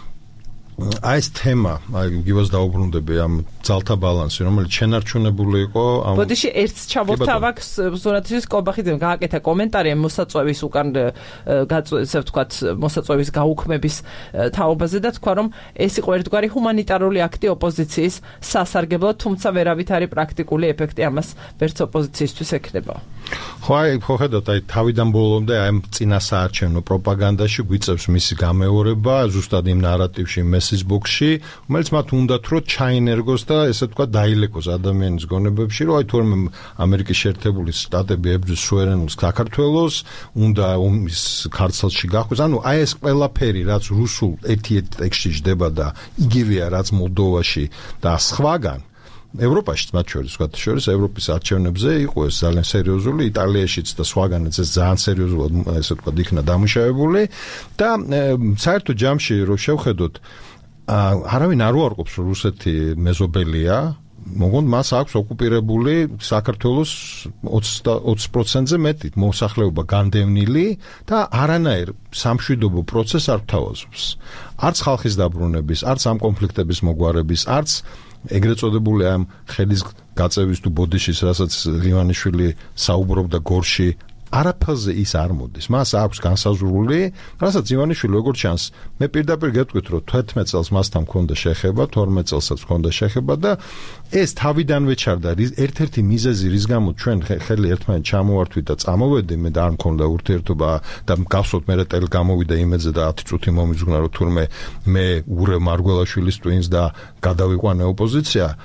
აი ეს თემა აი გივას დაუბრუნდები ამ ძალთა ბალანსი რომელიც შენარჩუნებული იყო ამ ბოდიში ერთს ჩავორთავ აქ ზურათის კობახიძემ გააკეთა კომენტარი მოსაწვევის უკან ესე ვთქვათ მოსაწვევის გაუქმების თაობაზე და თქვა რომ ეს იყო ერთგვარი ჰუმანიტარული აქტი ოპოზიციის სასარგებლოდ თუმცა ვერავით არის პრაქტიკული ეფექტი ამას ვერც ოპოზიციისთვის ექნება ხო აი ხედავთ აი თავიდან ბოლომდე აი წინასაარჩევნო პროპაგანდაში გვიწევს მისი გამეორება ზუსტად იმ ნარატივში მესიჯბოქსში რომელიც მათ უნდათ რომ ჩაინერგოს და ესე თქვა დაილეკოს ადამიანის გონებებში რომ აი თორმე ამერიკის შეერთებული შტატები ებრძვის სუვერენულ საქართველოს უნდა ომის ქარცელში გახდეს ანუ აი ეს ყველაფერი რაც რუსულ ერთ-ერთ ტექსტში ჯდება და იგივეა რაც მოლდოვაში და სხვაგან ევროპაშიც მათ შორის ევროპის არჩევნებზე იყო ეს ძალიან სერიოზული იტალიაშიც და სხვაგანაც ეს ძალიან სერიოზულად ესე ვთქვათ იქნა დამუშავებული და საერთო ჯამში რომ შევხედოთ არავინ არ უარყოფს რომ რუსეთი მეზობელია მოგონ მას აქვს ოკუპირებული საქართველოს 20%-ზე მეტი მოსახლეობა განდევნილი და არანაირ სამშვიდობო პროცესს არ გვთავაზობს არც ხალხის დაბრუნების არც ამ კონფლიქტების მოგვარების არც ეგრეთ წოდებული ამ ხელის გაწევის თუ ბოდიშის რასაც ივანიშვილი საუბრობდა გორში არაფერზე ის არ მოდის მას აქვს განსაზღვრული რასაც ივანიშვილი როგორც ჩანს მე პირდაპირ გეტყვით რომ 11 წელს მასთან მქონდა შეხება 12 წელსაც მქონდა შეხება და ეს თავიდანვე ჩარდა ერთ-ერთი მიზეზი რის გამო ჩვენ ხელი ერთმანეთს ჩამოვართვით და წამოვედი მე და არ მქონდა ურთიერთობა და გახსოვთ მე რატელ გამოვიდა იმედზე და 10 წუთი მომიძღვნა რომ თურმე მე ურე მარგველაშვილის ტვინს და გადავიყვანე ოპოზიცია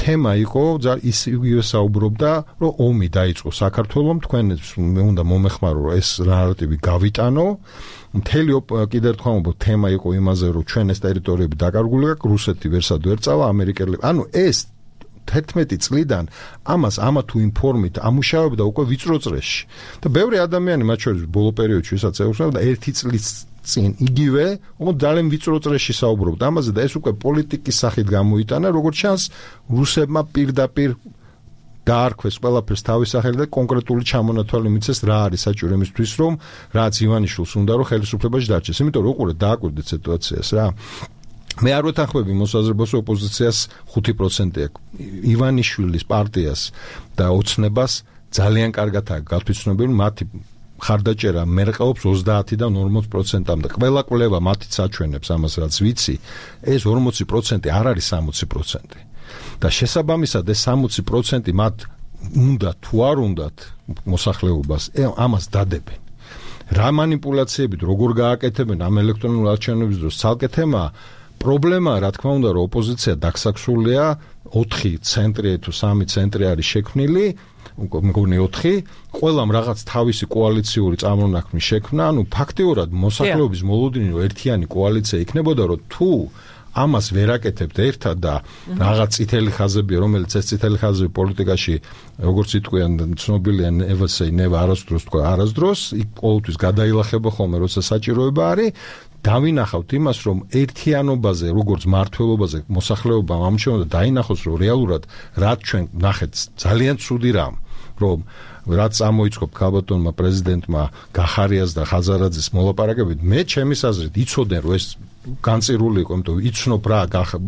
თემა იყო იგივე საუბრობდა, რომ ომი დაიწყო საქართველოს, თქვენ მე უნდა მომეხმარო, რომ ეს ნარატივი გავიტანო. მთელი კიდევ ერთხელ ვამბობ, თემა იყო იმაზე, რომ ჩვენ ეს ტერიტორიები დაკარგული აქვს, რუსეთი ვერსად ვერ წავა, ამერიკელები. ანუ ეს 11 წლიდან ამა თუ იმ ფორმით ამუშავებდა უკვე ვიწრო წრეში. და ბევრი ადამიანი, მათ შორის ბოლო პერიოდში, ვისაც ეუბნება, 1 წლის წინ იგივე, ძალიან ვიწრო წრეში საუბრობდა ამაზე და ეს უკვე პოლიტიკის სახით გამოიტანა, როგორც ჩანს, რუსებმა პირდაპირ დაარქვეს ყველაფერს თავის სახელი და კონკრეტული ჩამონათვალი მიცეს რა არის საჭირო იმისთვის, რომ რაც ივანიშვილს უნდა რომ ხელისუფლებაში დარჩეს. იმიტომ რომ უყურეთ, დააკვირდით სიტუაციას რა. მე არ ვეთანხმები მოსაზრებას ოპოზიციას 5% აქვს. ივანიშვილის პარტიას და ოცნებას ძალიან კარგად აქვს გათვითცნობილი, მათი ხარდაჭერა მერყეობს 30-დან 40%-მდე. ყველა კვლევა მათიც აჩვენებს ამას, რაც ვიცი, ეს 40% არ არის 60%. და შესაბამისად ეს 60% მათ უნდა თუ არ უნდათ მოსახლეობას ამას დადებენ. რა манипуляციებით როგორ გააკეთებენ ამ ელექტრონულ არჩევნების დროს ცალკე თემაა. პრობლემაა, რა თქმა უნდა, რომ ოპოზიცია დაგსაქსულია, 4 ცენტრი თუ 3 ცენტრი არის შექმნილი, მგონი 4, ყველამ რაღაც თავისი კოალიციური წარმონაქმნი შექმნა, ანუ ფაქტიურად მოსახლეობის მოლოდინი რომ ერთიანი კოალიცია იქნებოდა, რომ თუ ამას ვერ აკეთებთ ერთად და რაღაც წითელი ხაზები, რომელიც ეს წითელი ხაზები პოლიტიკაში, როგორც იტყვიან, ცნობილია never say never, არასდროს თქვა არასდროს, იქ ყოველთვის გადაილახება ხოლმე, როცა საჭიროება არის. დავინახავთ იმას, რომ ერთიანობაზე, როგორც მართლობაზე მოსახლეობამ ამჩნევა და დაინახოს, რომ რეალურად რაც ჩვენ ნახეთ ძალიან ცუდი რამ, რომ რაც ამოიწყო ქალბატონმა პრეზიდენტმა გახარიას და ხაზარაძის მოლაპარაკებით, მე ჩემის აზრით იცოდნენ, რომ ეს განწირული იყო, იმიტომ იცნობ რა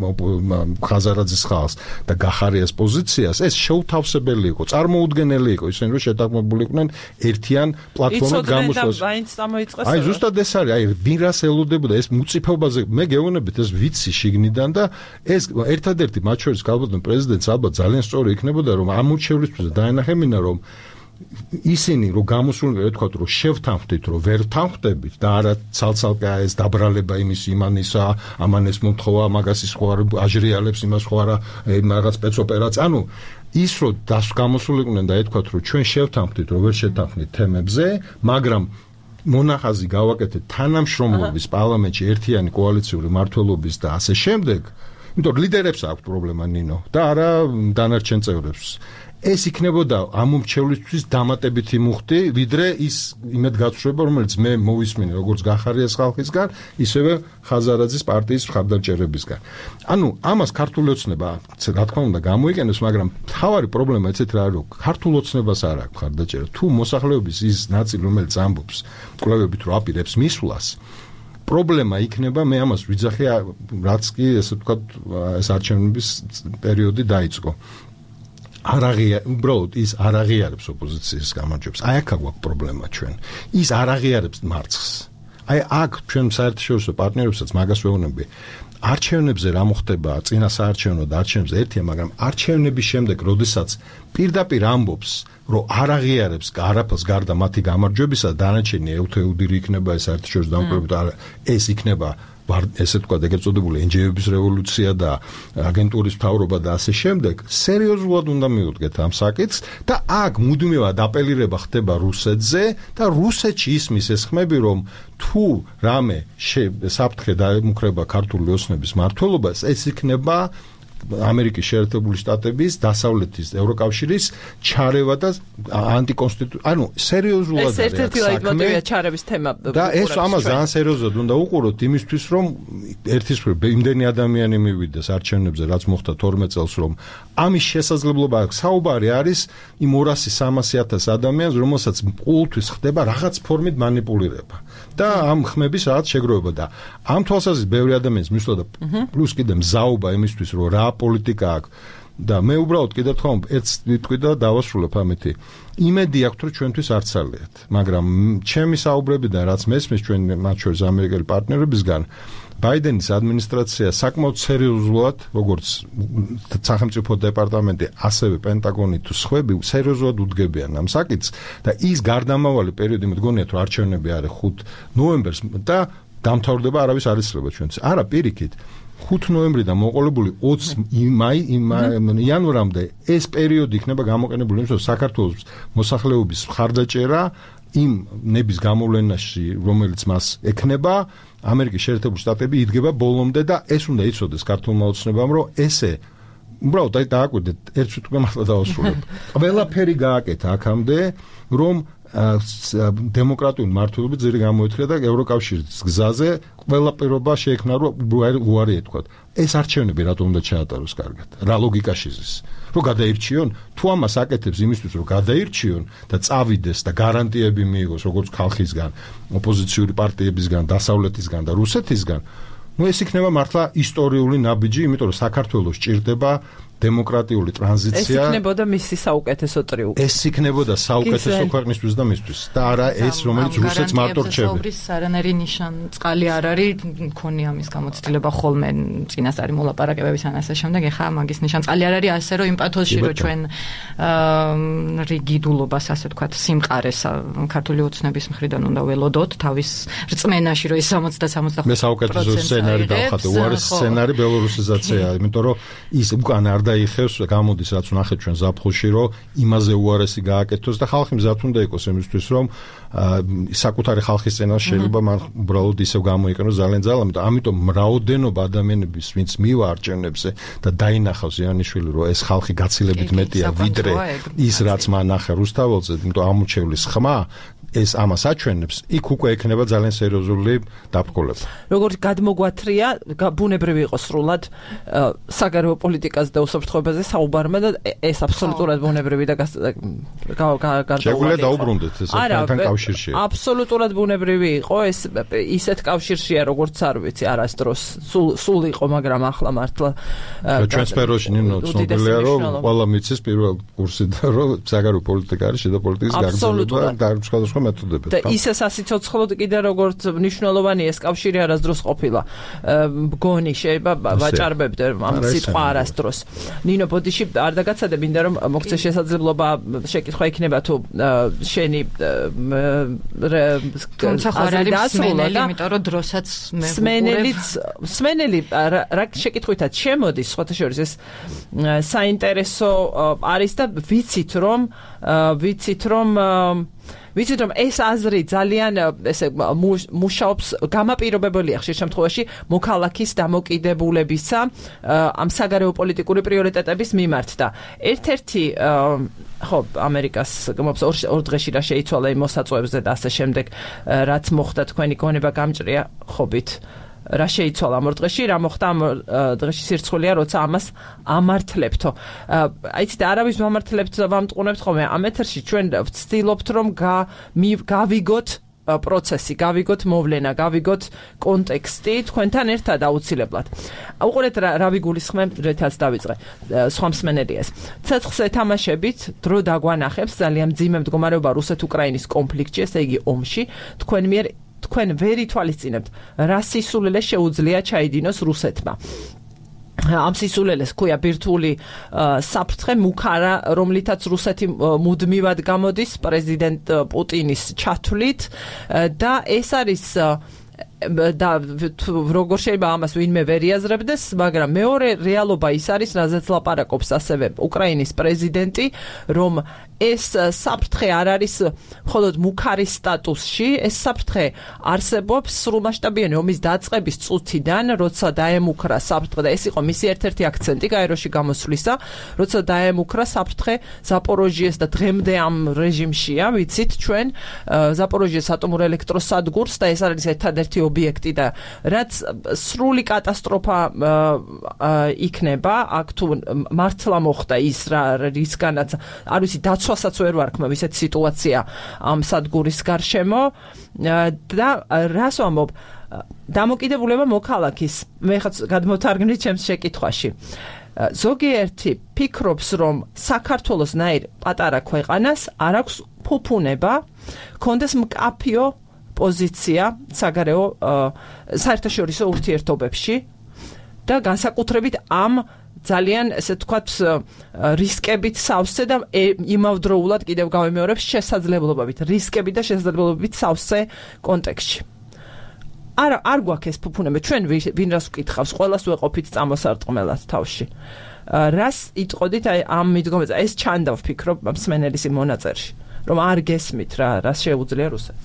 ხაზარაძის ხალხს და გახარიას პოზიციას, ეს შეუთავსებელი იყო, წარმოუდგენელი იყო, ისინი რომ შეთანხმებული იყვნენ ერთიან პლატფორმად გამოსვლას. აი ზუსტად ეს არის, აი ვინ რას ელოდებოდა, ეს მუწიფობაზე, მე გეუბნებით, ეს ვიცი შიგნიდან და ეს ერთადერთი მათ შორის ქალბატონ პრეზიდენტს ალბათ ძალიან სწორი იქნებოდა, რომ ამ მურჩევლისთვის დაენახებინა, რომ ისინი რომ გამოსულნი ვთქვათ რომ შევთანხმდით რომ ვერ თანხმდებით და არა ცალ-ცალკე ეს დაბრალება იმის იმანისა ამან ეს მომთხოვა მაგასის ხო არ აჟრიალებს იმას ხო არა რაღაც სპეცოპერაცია ანუ ის რომ გამოსულიყვნენ და ეთქვათ რომ ჩვენ შევთანხმდით რომ ვერ შეთანხმდით თემებზე მაგრამ მონახაზი გავაკეთეთ თანამშრომლობის პარლამენტში ერთიანი კოალიციური მმართველობის და ასე შემდეგ იმიტომ ლიდერებს აქვს პრობლემა ნინო და არა დანარჩენ წევრებს ეს იქნებოდა ამ მომრჩევლისთვის დამატებითი მუხტი, ვიდრე ის იმედგაცრუება, რომელიც მე მოვისმინე როგორც გახარიას ხალხისგან, ისევე ხაზარაძის პარტიის მხარდამჭერებისგან. ანუ ამას ქართული ოცნება, რა თქმა უნდა, გამოიყენებს, მაგრამ მთავარი პრობლემა ეცეთ რა არის, რომ ქართულ ოცნებას არ აქვს მხარდაჭერა. თუ მოსახლეობის ის ნაწილი, რომელიც ამბობს კვლევებით, რომ აპირებს მისვლას, პრობლემა იქნება, მე ამას ვიძახი, რაც კი ესე ვთქვათ, ეს არჩევნების პერიოდი დაიწყო. უბრალოდ ის არ აღიარებს ოპოზიციის გამარჯვებას. აი აქ აქვს პრობლემა ჩვენ. ის არ აღიარებს მარცხს. აი აქ ჩვენ საერთაშორისო პარტნიორებსაც მაგას ვეუბნები. არჩევნებზე რა მოხდება, წინა საარჩევნო და არჩევნებზე ერთია, მაგრამ არჩევნების შემდეგ, როდესაც პირდაპირ ამბობს, რომ არ აღიარებს არაფერს გარდა მათი გამარჯვებისა, დანარჩენი ევთეუდირი იქნება ეს საერთაშორისო დამკვირვებლები და ეს იქნება ესე ვთქვათ, ეგრეთ წოდებული NGO-ების რევოლუცია და აგენტურის მთავრობა და ასე შემდეგ, სერიოზულად უნდა მივუდგეთ ამ საკითხს და აქ მუდმივად აპელირება ხდება რუსეთზე და რუსეთში ისმის ეს ხმები, რომ თუ რამე საფრთხე დაემუქრება ქართული ოცნების მმართველობას, ეს იქნება ამერიკის შეერთებული შტატების, დასავლეთის ევროკავშირის ჩარევა და ანტიკონსტიტუციური, ანუ სერიოზულად არის ერთ-ერთი ლაიტმოტივია ჩარევის თემა. და ეს ამას ძალიან სერიოზულად უნდა უყუროთ იმისთვის, რომ ერთის მხრივ იმდენი ადამიანი მივიდეს არჩევნებზე, რაც მოხდა 12 წელს, რომ ამის შესაძლებლობა აქვს. საუბარი არის იმ 200-300 ადამიანს, რომელსაც ყოველთვის ხდება რაღაც ფორმით манипуლირება. და ამ ხმების რაღაც შეგროვება და ამ თვალსაზრისით ბევრი ადამიანის მისვლა და პლუს კიდე მზაობა იმისთვის, რომ რა პოლიტიკა აქვს და მე უბრალოდ კიდევ თქვა ერთს ვიტყვი და დავასრულებ ამეთი იმედი აქვს რომ ჩვენთვის არ ცალიათ მაგრამ ჩემი საუბრებიდან რაც მესმის ჩვენ მათ შორის ამერიკელი პარტნიორებისგან ბაიდენის ადმინისტრაცია საკმაოდ სერიოზულად როგორც სახელმწიფო დეპარტამენტი ასევე პენტაგონი თუ სხვები სერიოზულად უდგებიან ამ საკითხს და ის გარდამავალი პერიოდი მგონიათ რომ არჩევნები არის 5 ნოემბერს და დამთავრდება არავის არ იცლება ჩვენც არა პირიქით 5 ნოემბრიდან მოყოლებული 20 იანვრამდე ეს პერიოდი იქნება გამოყენებული იმის, რომ საქართველოს მოსახლეობის მხარდაჭერა იმ ნების გამოვლენაში, რომელიც მას ექნება, ამერიკის შეერთებული შტატები იდგება ბოლომდე და ეს უნდა იცოდეს ქართულმა ოცნებამ, რომ ესე უბრალოდ დააკვირდეთ, ერთ თვით მართლა დაასრულებ. ყველაფერი გააკეთა აქამდე, რომ დემოკრატიული მმართველობის ძირი გამოეთქვა და ევროკავშირის გზაზე ყველა პირობა შეექმნა, რომ უარი ეთქვათ. ეს არჩევნები რატომ უნდა ჩაატაროს კარგად? რა ლოგიკაში ზის? რომ გადაირჩიონ? თუ ამას აკეთებს იმისთვის, რომ გადაირჩიონ და წავიდეს და გარანტიები მიიღოს როგორც ხალხისგან, ოპოზიციური პარტიებისგან, დასავლეთისგან და რუსეთისგან, ეს იქნება მართლა ისტორიული ნაბიჯი, იმიტომ რომ საქართველოს ჭირდება დემოკრატიული ტრანზიცია. ეს იქნებოდა მისი საუკეთესო ტრიუმფი. ეს იქნებოდა საუკეთესო ქვეყნისთვის და მისთვის. და არა ეს, რომელიც რუსეთს მარტო რჩება. არანაირი ნიშანწყალი არ არის, მქონია ამის გამოცდილება ხოლმე წინასწარი მოლაპარაკებების ან ასე შემდეგ. ეხლა მაგის ნიშანწყალი არ არის, ასე რომ იმ პათოსში რომ ჩვენ რიგიდულობას, ასე ვთქვათ, სიმყარეს ქართული ოცნების მხრიდან უნდა ველოდოთ თავის რწმენაში, რომ ეს 60-65%. მე საუკეთესო სცენარი დავხატე, უარეს სცენარი ბელორუსიზაციაა, იმიტომ რომ ის უკან არ დაიხევს, გამოდის რაც ვნახეთ ჩვენ ზაფხულში, რომ იმაზე უარესი გააკეთოს და ხალხი მზად უნდა იყოს იმისთვის, რომ საკუთარი ხალხის წინაშე შეიძლება მან უბრალოდ ისევ გამოიყენოს ძალიან ძალა, ამიტომ მრაოდენობა ადამიანების, ვინც მივა არჩევნებზე და დაინახავს იანიშვილი, რომ ეს ხალხი გაცილებით მეტია ვიდრე ის რაც მან ნახა რუსთაველზე, იმიტომ ამუჩევლის ხმა ეს ამას აჩვენებს, იქ უკვე ექნება ძალიან სერიოზული დაბრკოლება. როგორც გადმოგვათრია, ბუნებრივი იყო სრულად საგარეო პოლიტიკაზე და უსაფრთხოებაზე საუბარმა და ეს აბსოლუტურად ბუნებრივი და შეგვიძლია დაუბრუნდეთ ეს ერთთან კავშირშია. აბსოლუტურად ბუნებრივი იყო, ეს ისეთ კავშირშია, როგორც არ ვიცი, არასდროს სულ იყო, მაგრამ ახლა მართლა ჩვენ სფეროში ნინო ცნობილია, რომ ყველა მიცის პირველ კურსი და რომ საგარეო პოლიტიკა არის შიდა პოლიტიკის გაგრძელება და სხვადასხვა მეთოდებად. და ისე სასიცოცხლოდ კიდე როგორც მნიშვნელოვანი ეს კავშირი არასდროს ყოფილა. მგონი შეიძლება ვაჭარბებდე ამ სიტყვა არასდროს. ნინო ბოდიში არ დაგაცადე, მინდა რომ მოგცე შესაძლებლობა შეკითხვა იქნება თუ შენი თუმცა ხარ არის სმენელი, იმიტომ რომ დროსაც მე სმენელი რა შეკითხვითაც შემოდის, სხვათა შორის ეს საინტერესო არის და ვიცით რომ ეს აზრი ძალიან ესე მუშაობს, გამაპირობებელია ხშირ შემთხვევაში მოქალაქის დამოკიდებულებისა ამ საგარეო პოლიტიკური პრიორიტეტების მიმართ და ერთ-ერთი ხო ამერიკას გმობს ორ დღეში რა შეიცვალა იმ მოსაწვევებზე და ასე შემდეგ რაც მოხდა თქვენი გონება გამჭრია ხობით რა შეიცვალა ამ დღეში, რა მოხდა ამ დღეში სირცხულია, როცა ამას ამართლებთო. აიცით, არავის ვამართლებთ და ვამტყუნებთ ხოლმე ამ ეთერში ჩვენ ვცდილობთ რომ გავიგოთ პროცესი, გავიგოთ მოვლენა, გავიგოთ კონტექსტი თქვენთან ერთად აუცილებლად. უყურეთ რა ვიგულისხმე, რითაც დავიწყე სხვა მსმენელიას. ცეცხლს ეთამაშებით დრო დაგვანახებს ძალიან მძიმე მდგომარეობა რუსეთ-უკრაინის კონფლიქტში, ესე იგი ომში, თქვენ ვერ ითვალისწინებთ, რა სისულელე შეუძლია ჩაიდინოს რუსეთმა. ამ სისულელეს ქვია ბირთვული საფრთხე მუქარა, რომლითაც რუსეთი მუდმივად გამოდის პრეზიდენტ პუტინის ჩათვლით და ეს არის და როგორ შეიძლება ამას ვინმე ვერ იაზრებდეს, მაგრამ მეორე რეალობა ის არის, რაზეც ლაპარაკობს ასევე უკრაინის პრეზიდენტი, რომ ეს საფრთხე არ არის მხოლოდ მუქარის სტატუსში, ეს საფრთხე არსებობს სრულმასშტაბიანი ომის დაწყების წუთიდან, როცა დაემუქრა საფრთხე და ეს იყო მისი ერთ-ერთი აქცენტი გაეროში გამოსვლისა, როცა დაემუქრა საფრთხე ზაპოროჟიეს და დღემდე ამ რეჟიმშია, ვიცით ჩვენ ზაპოროჟიეს ატომურ ელექტროსადგურს და ეს არის ერთადერთი ობიექტი და რაც სრული კატასტროფა იქნება, აქ თუ მართლა მოხდა ის რისგანაც არ ვიცი დაცვასაც ვერ ვარქმევ ისეთ სიტუაცია ამ სადგურის გარშემო და რას ვამბობ დამოკიდებულება მოქალაქის მე ხაც გადმოთარგმნით ჩემს შეკითხვაში ზოგიერთი ფიქრობს რომ საქართველოსნაირ პატარა ქვეყანას არ აქვს ფუფუნება კონდეს მკაფიო პოზიცია საგარეო საერთაშორისო ურთიერთობებში და განსაკუთრებით ამ ძალიან ესე თქვათ რისკებით სავსე და იმავდროულად კიდევ გავიმეორებ შესაძლებლობებით რისკებით და შესაძლებლობებით სავსე კონტექსტში. არ გვაქვს ეს ფუფუნები. ჩვენ ვინ რას ვკითხავს, ყველას ვეყოფით წამოსარტყმელად თავში. რას იტყოდით აი ამ მიდგომაზე? ეს ჩანდა ვფიქრობ მსმენელის იმ მონაწერში, რომ არ გესმით რას შეუძლია რუსეთს.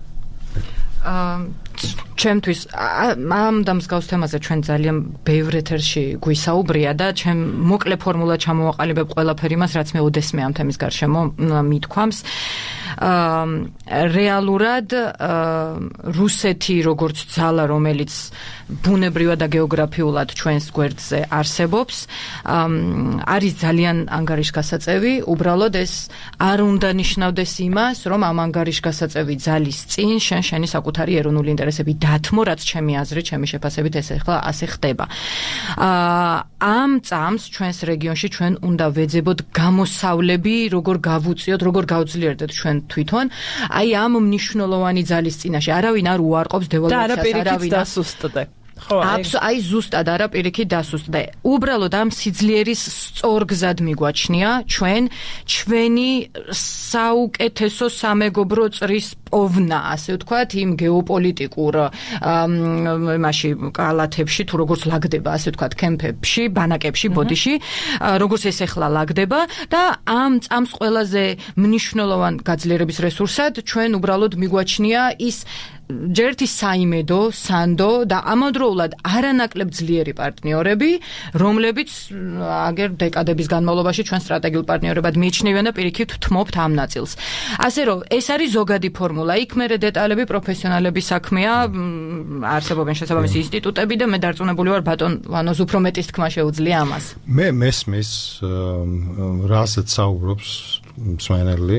ჩემთვის ამ დამსგავს თემაზე ჩვენ ძალიან ბევრ ეთერში გვისაუბრია და ჩემ მოკლე ფორმულა ჩამოვაყალიბებ ყველაფერი მას, რაც მე ოდესმე ამ თემის გარშემო მithქვამს. რეალურად რუსეთი როგორც ძალა, რომელიც ბუნებრივად და გეოგრაფიულად ჩვენს გვერდზე არსებობს, არის ძალიან ანგარიშგასაწევი. უბრალოდ ეს არ უნდა ნიშნავდეს იმას, რომ ამ ანგარიშგასაწევი ძალის წინ შენი საკუთარი ეროვნული ინტერესები დათმო, რაც ჩემი აზრით, ჩემი შეფასებით ეს ახლა ასე ხდება. ამ წამს ჩვენს რეგიონში ჩვენ უნდა ვეძებოთ გამოსავლები, როგორ გავუწიოთ, როგორ გავძლიერდეთ ჩვენ თვითონ, აი ამ მნიშვნელოვანი ძალის წინაშე. არავინ არ უარყოფს დევალვაციას, არავინ არ დასუსტდა. აი ზუსტად არა პირიქით დასუსტდა. უბრალოდ ამ სიძლიერის სწორგზად მიგვაჩნია ჩვენი საუკეთესო სამეგობრო წრის პოვნა, ასე ვთქვათ, იმ გეოპოლიტიკურ იმაში კალათებში თუ როგორც ლაგდება, ასე ვთქვათ, კემპებში, ბანაკებში, ბოდიში, როგორც ეს ახლა ლაგდება და ამ წამს ყველაზე მნიშვნელოვან გაძლიერების რესურსად ჩვენ უბრალოდ მიგვაჩნია ის ჯერთი საიმედო, სანდო და ამავდროულად არანაკლებ ძლიერი პარტნიორები, რომლებიც აგერ დეკადების განმავლობაში ჩვენ სტრატეგიულ პარტნიორებად მიიჩნევიან და პირიქით ვთმობთ ამ ნაწილს. ასე რომ ეს არის ზოგადი ფორმულა. იქ მერე დეტალები პროფესიონალების საქმეა, არსებობენ შესაბამისი ინსტიტუტები და მე დარწმუნებული ვარ ბატონ ვანოს უფრო მეტის თქმა შეუძლია ამას. მე მესმის რასაც საუბრობს მსმენელი.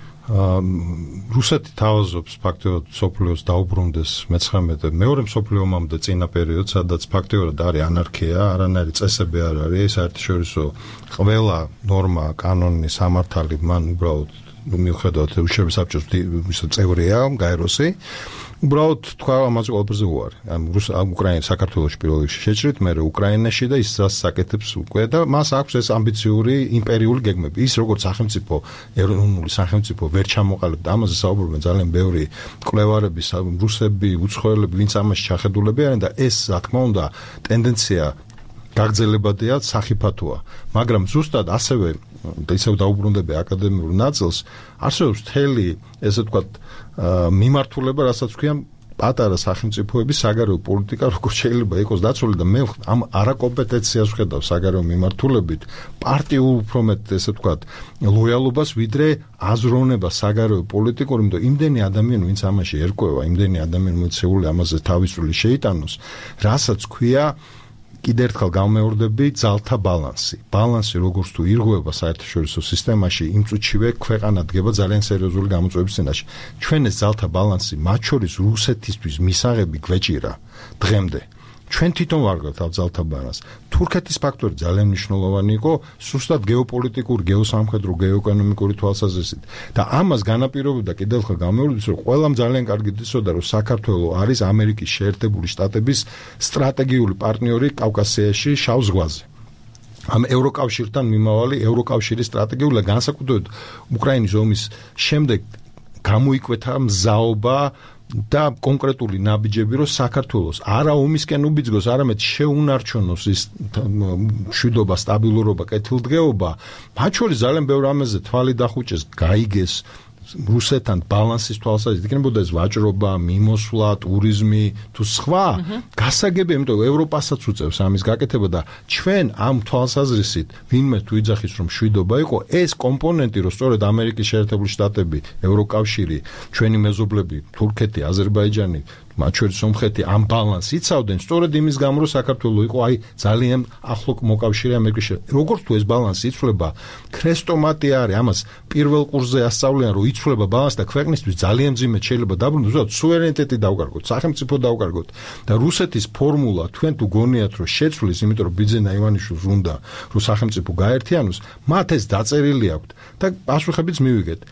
რუსეთი თავაზობს ფაქტობრივად სოფლიოს დაუბრუნდეს მე-19 მეორე მსოფლიო ომამდე წინა პერიოდს, სადაც ფაქტობრივად არის ანარქია, არანაირი წესები არ არის, საერთაშორისო ყველა ნორმა, კანონი, სამართალი მან უბრალოდ მიუხედავად უშუალო საბჭოს წევრია, გაეროსი. უბრალოდ თქვა ამაზე ყველაფერზე უარი. ამ უკრაინის საქართველოში პირველ რიგში შეჭრით, მერე უკრაინაში და ის საკეთებს უკვე და მას აქვს ეს ამბიციური იმპერიული გეგმები. ის როგორც სახელმწიფო, ეროვნული სახელმწიფო ვერ ჩამოყალიბდა, ამაზე საუბრობენ ძალიან ბევრი მკვლევარები, რუსები, უცხოელები, ვინც ამაში ჩახედულები არიან და ეს, რა თქმა უნდა, ტენდენცია გაგრძელებადია, სახიფათოა. მაგრამ ზუსტად ასევე და ისევ დაუბრუნდები აკადემიურ ნაწილს, არსებობს მთელი, ესე ვთქვათ, მიმართულება, რასაც ქვია პატარა სახელმწიფოების საგარეო პოლიტიკა, როგორც შეიძლება იყოს დაცული და მე ამ არაკომპეტენციას ვხედავ საგარეო მიმართულებით, პარტიულ უფრო მეტ, ესე ვთქვათ, ლოიალობას, ვიდრე აზროვნება საგარეო პოლიტიკურ, იმიტომ იმდენი ადამიანი, ვინც ამაში ერკვევა, იმდენი ადამიანი მოწეული ამაზე თავისუფლი შეიტანოს, რასაც ქვია კიდევ ერთხელ გამეორდები ძალთა ბალანსი. ბალანსი როგორც თუ ირღვევა საერთაშორისო სისტემაში, იმ წუთშივე ქვეყანა დგება ძალიან სერიოზული გამოწვევების წინაშე. ჩვენ ეს ძალთა ბალანსი, მათ შორის რუსეთისთვის მისაღები გვეჭირა დღემდე. ჩვენ თვითონ ვარგავთ ამ ძალთა ბალანსს. თურქეთის ფაქტორი ძალიან მნიშვნელოვანი იყო, სუსტად გეოპოლიტიკური, გეოსამხედრო, გეოეკონომიკური თვალსაზრისით. და ამას განაპირობებდა კიდევ ერთხელ გამეორდეს, რომ ყველამ ძალიან კარგად იცოდა, რომ საქართველო არის ამერიკის შეერთებული შტატების სტრატეგიული პარტნიორი კავკასიაში, შავ ზღვაზე. ამ ევროკავშირთან მიმავალი ევროკავშირის სტრატეგიული განსაკუთრებით უკრაინის ომის შემდეგ გამოიკვეთა მზაობა და კონკრეტული ნაბიჯები, რომ საქართველოს არა ომისკენ უბიძგოს, არამედ შეუნარჩუნოს ის მშვიდობა, სტაბილურობა, კეთილდღეობა. მათ შორის ძალიან ბევრ ამაზე თვალი დახუჭეს, გაიგეს რუსეთთან ბალანსის თვალსაზრისით, იქნებოდა ეს ვაჭრობა, მიმოსვლა, ტურიზმი თუ სხვა გასაგები, იმიტომ ევროპასაც უწევს ამის გაკეთება და ჩვენ ამ თვალსაზრისით ვინმე თუ იძახის, რომ მშვიდობა იყო, ეს კომპონენტი, რომ სწორედ ამერიკის შეერთებული შტატები, ევროკავშირი, ჩვენი მეზობლები, თურქეთი, აზერბაიჯანი, მათ შორის სომხეთი ამ ბალანსს იცავდნენ, სწორედ იმის გამო, რომ საქართველო იყო აი ძალიან ახლო მოკავშირე ამერიკის შეერთებულ. როგორც თუ ეს ბალანსი იცვლება, ქრესტომატი არის, ამას პირველ კურსზე ასწავლიან, რომ იცვლება ბალანსი და ქვეყნისთვის ძალიან მძიმედ შეიძლება დაბრუნდეს, უბრალოდ სუვერენიტეტი დავკარგოთ, სახელმწიფო დავკარგოთ და რუსეთის ფორმულა თქვენ თუ გონიათ, რომ შეცვლის, იმიტომ რომ ბიძენა ივანიშვილს უნდა, რომ სახელმწიფო გაერთიანოს, მათ ეს დაწერილი აქვთ და პასუხებიც მივიგეთ.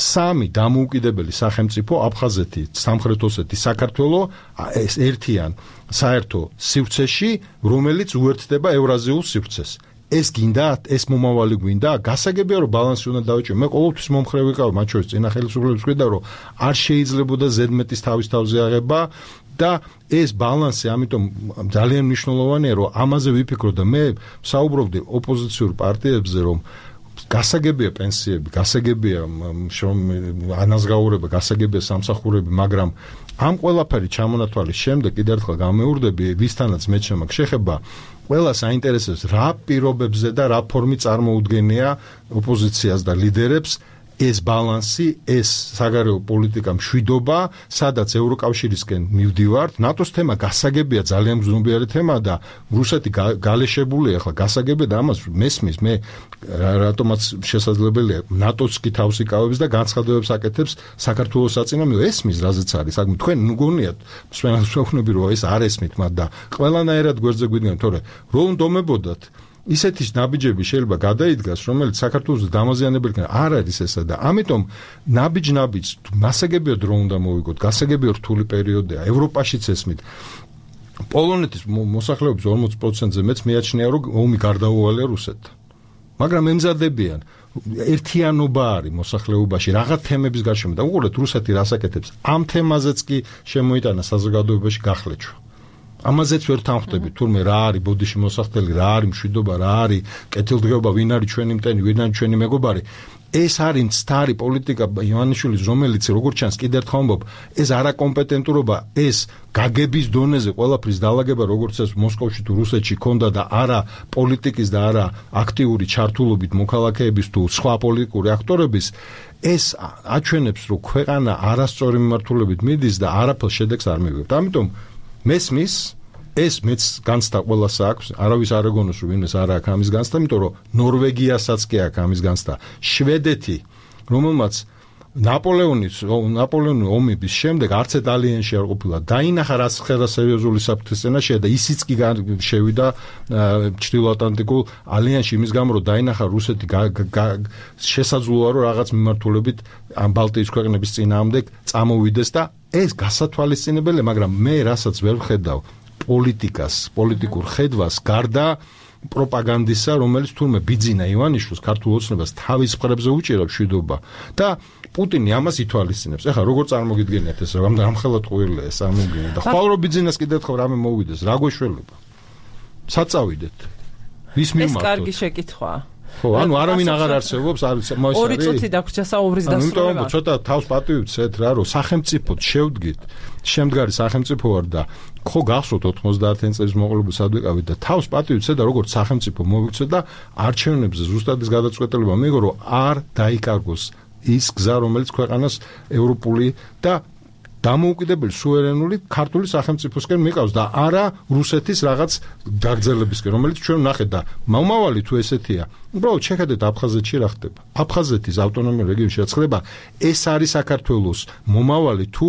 3 დამოუკიდებელი სახელმწიფო აფხაზეთი, სამხრეთ ოსეთი, საქართველო ეს ერთიან საერთო სივრცეში, რომელიც უერთდება ევრაზიულ სივრცეს. ეს გინდათ, ეს მომავალი გვინდა, გასაგებია რომ ბალანსი უნდა დავიჭირო. მე ყოველთვის მომხრე ვიყავ, მათ შორის წინა ხელისუფლების გვიდა რომ არ შეიძლებოდა ზედმეტის თავის თავზე აღება და ეს ბალანსი ამიტომ ძალიან მნიშვნელოვანია რომ ამაზე ვიფიქრო და მე საუბრობდი ოპოზიციურ პარტიებზე რომ გასაგებია პენსიები, გასაგებია ანაზღაურება, გასაგებია სამსახურები, მაგრამ ამ ყველაფერი ჩამონათვალის შემდეგ კიდევ ერთხელ გამეურდები ვისთანაც მე შემაქ შეხება ყველა საინტერესებს რა პირობებზე და რა ფორმით წარმოუდგენია ოპოზიციას და ლიდერებს ეს ბალანსი, ეს საგარეო პოლიტიკა მშვიდობა, სადაც ევროკავშირისკენ მივდივართ. ნატოს თემა გასაგებია, ძალიან მზნობიარე თემა და რუსეთი გალეშებულია ახლა გასაგებია და ამას მესმის მე რატომაც შესაძლებელია ნატოს კი თავს იკავებს და განცხადებებს აკეთებს საქართველოს საწინააღმდეგო ესმის რაზეც არის. აქ თქვენ ნგონიათ მსვენელსაუბნები რომ ეს არ ესმით მათ და ყველანაირად გვერდზე გვიდგენ, თორე რომ უნდომებოდათ ისეთი ნაბიჯები შეიძლება გადაიდგას, რომელიც საქართველოს დამაზიანებელი არ არის ესა და ამიტომ ნაბიჯ მასაგებია დრო უნდა მოვიგოთ, გასაგებია რთული პერიოდია, ევროპაშიც ესმით. პოლონეთის მოსახლეობის 40%-ზე მეც მიაჩნია, რომ ომი გარდაუვალია რუსეთთან. მაგრამ ემზადებიან ერთიანობა არის მოსახლეობაში რაღაც თემების გარშემო და უყურეთ რუსეთი რას აკეთებს. ამ თემაზეც კი შემოიტანა საზოგადოებაში გახლეჩვა. ამაზეც ვერ თანხმდებით, თურმე რა არის ბოდიში მოსახდელი, რა არის მშვიდობა, რა არის კეთილდღეობა, ვინ არის ჩვენი მტენი, ვინ არის ჩვენი მეგობარი. ეს არის მცდარი პოლიტიკა ივანიშვილის, რომელიც როგორც ჩანს კიდევ ერთხელ ვამბობ, ეს არაკომპეტენტურობა, ეს გაგების დონეზე ყველაფრის დაალაგება, როგორც ეს მოსკოვში თუ რუსეთში ქონდა და არა პოლიტიკის და არა აქტიური ჩართულობით მოქალაქეების თუ სხვა პოლიტიკური აქტორების, ეს აჩვენებს, რომ ქვეყანა არასწორი მიმართულებით მიდის და არაფერს შედეგს არ მივიღებთ. ამიტომ მესმის ეს მეც განცდა ყველას აქვს, არავის არ ეგონოს რომ ვინმეს არ აქვს ამის განცდა, იმიტომ რომ ნორვეგიასაც კი აქვს ამის განცდა. შვედეთი, რომელმაც ნაპოლეონის ომების შემდეგ არც ერთ ალიანსში არ ყოფილა, დაინახა რა სერიოზული საფრთხის წინაშეა და ისიც კი შევიდა ჩრდილოატლანტიკულ ალიანსში იმის გამო რომ დაინახა რუსეთი შესაძლოა რომ რაღაც მიმართულებით ამ ბალტიის ქვეყნების წინააღმდეგ წამოვიდეს და ეს გასათვალისწინებელია, მაგრამ მე რასაც ვერ ვხედავ პოლიტიკას, პოლიტიკურ ხედვას გარდა პროპაგანდისა, რომელიც თურმე ბიძინა ივანიშვილს ქართულ ოცნებას თავის მხრებზე უჭირავს მშვიდობა და პუტინი ამას ითვალისწინებს. ეხლა როგორ წარმოგიდგენიათ ეს რამხელად ყვირლია ეს ამოგინა და ხვალ რომ ბიძინას კიდევ ერთხელ რამე მოვიდეს, რა გვეშველება? საწავიდეთ. ვის მიმართოთ? ეს კარგი შეკითხვაა. ხო, ანუ არავინ აღარ არსებობს, არის მოისარი. ორი წუთი დაგვრჩა საუბრის დასრულება. ანუ ცოტა თავს პატივცეთ რა, რომ სახელმწიფოდ შევდგით, შემდგარი სახელმწიფო ვარ და ხო გახსოვთ 90-იან წლების მოყოლებული სადვეკავით და თავს პატივცეთ და როგორც სახელმწიფო მოვიქცეთ და არჩევნებზე ზუსტად ის გადაწყვეტილება მიიღო, რომ არ დაიკარგოს ის გზა, რომელიც ქვეყანას ევროპული და დამოუკიდებელი სუვერენული ქართული სახელმწიფოსკენ მიყავს და არა რუსეთის რაღაც გაგრძელებისკენ, რომელიც ჩვენ ვნახეთ და მომავალი თუ ესეთია. უბრალოდ შეხედეთ აფხაზეთში რა ხდება. აფხაზეთის ავტონომიურ რეგიონში რაც ხდება, ეს არის საქართველოს მომავალი თუ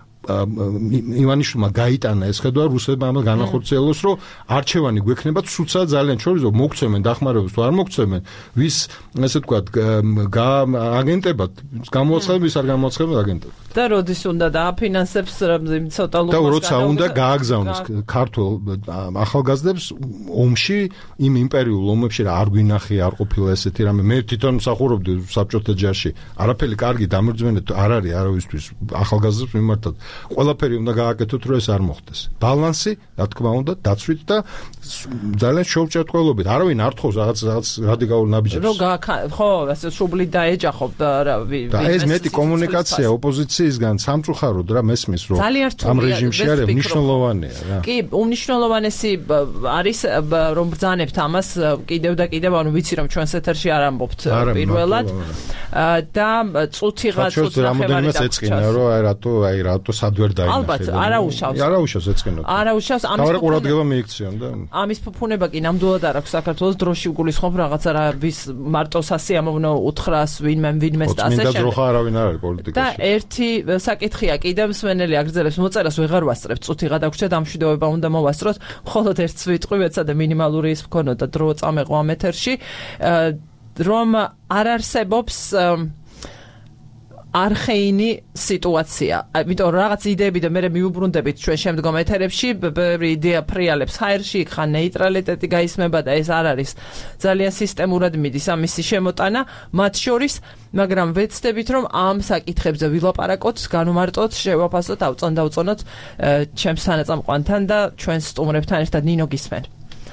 ივანიშვილმა გაიტანა ეს ხედვა რუსებმა ამ განახორციელოს, რომ არჩევანი გვექნება ცუცა ძალიან შორის, რომ მოგცემენ დახმარებას თუ არ მოგცემენ, ვის ესე ვთქვათ აგენტებად გამოაცხადებს, ვის არ გამოაცხადებს აგენტებად. და როდის უნდა დააფინანსებს ცოტა ლუკას და როცა უნდა გააგზავნოს ქართულ ახალგაზრდებს ომში, იმ იმპერიულ ომებში რა არ გვინახე, არ ყოფილა ესეთი რამე. მე თვითონ მსახურობდი საბჭოთა ჯარში. არაფერი კარგი დამერძმენეთ არ არის არავისთვის ახალგაზრდებს მიმართად. ყველაფერი უნდა გააკეთოთ, რომ ეს არ მოხდეს. ბალანსი, რა თქმა უნდა, დაცვით და ძალიან შოუჭერტყველობით. არავინ არ თხოვს რაღაც რადიკალურ ნაბიჯებს. ხო, ასე შუბლი დაეჯახობ და და ეს მეტი კომუნიკაცია ოპოზიციისგან სამწუხაროდ რა მესმის, რომ ამ რეჟიმში არის მნიშვნელოვანია რა. კი, უმნიშვნელოვანესი არის რომ ბრძანებთ ამას კიდევ და კიდევ, ანუ ვიცი რომ ჩვენს ეთერში არ ამბობთ პირველად და წუთიღა რამოდენიმე ეწყინა, რომ რატო სადვერ დაინახე. ალბათ, არაუშავს ეწყინოთ. არაუშავს ამის ყურადღება მიიქციონ და ამის ფუფუნება კი ნამდვილად არ აქვს საქართველოს დროში უგულისხმობ რაღაცა რა ვის მარტო სასიამოვნო უთხრას ვინმე და ასე შემდეგ. ძროხა არავინ არ არის პოლიტიკაში. და ერთი საკითხია კიდევ მსმენელი აგრძელებს მოწერას ვეღარ ვასწრებთ, წუთიღა დაგვრჩა დამშვიდობა უნდა მოვასწროთ, მხოლოდ ერთ ვიტყვივეცა და მინიმალური ის მქონოდა დრო წამეყო ამ ეთერში, რომ არ არსებობს არხეინი სიტუაცია. Ამიტომ რაღაც იდეები და მე მიუბრუნდებით ჩვენ შემდგომ ეთერებში, ბევრი იდეა ფრიალებს ჰაერში, ხან ნეიტრალიტეტი გაისმება და ეს არ არის ძალიან სისტემურად მიდის ამისი შემოტანა, მათ შორის, მაგრამ ვეცდებით რომ ამ საკითხებზე ვილაპარაკოთ, განვმარტოთ, შევაფასოთ, დავწონოთ ჩემს თანაწამყვანთან და ჩვენ სტუმრებთან ერთად ნინო გისმენ.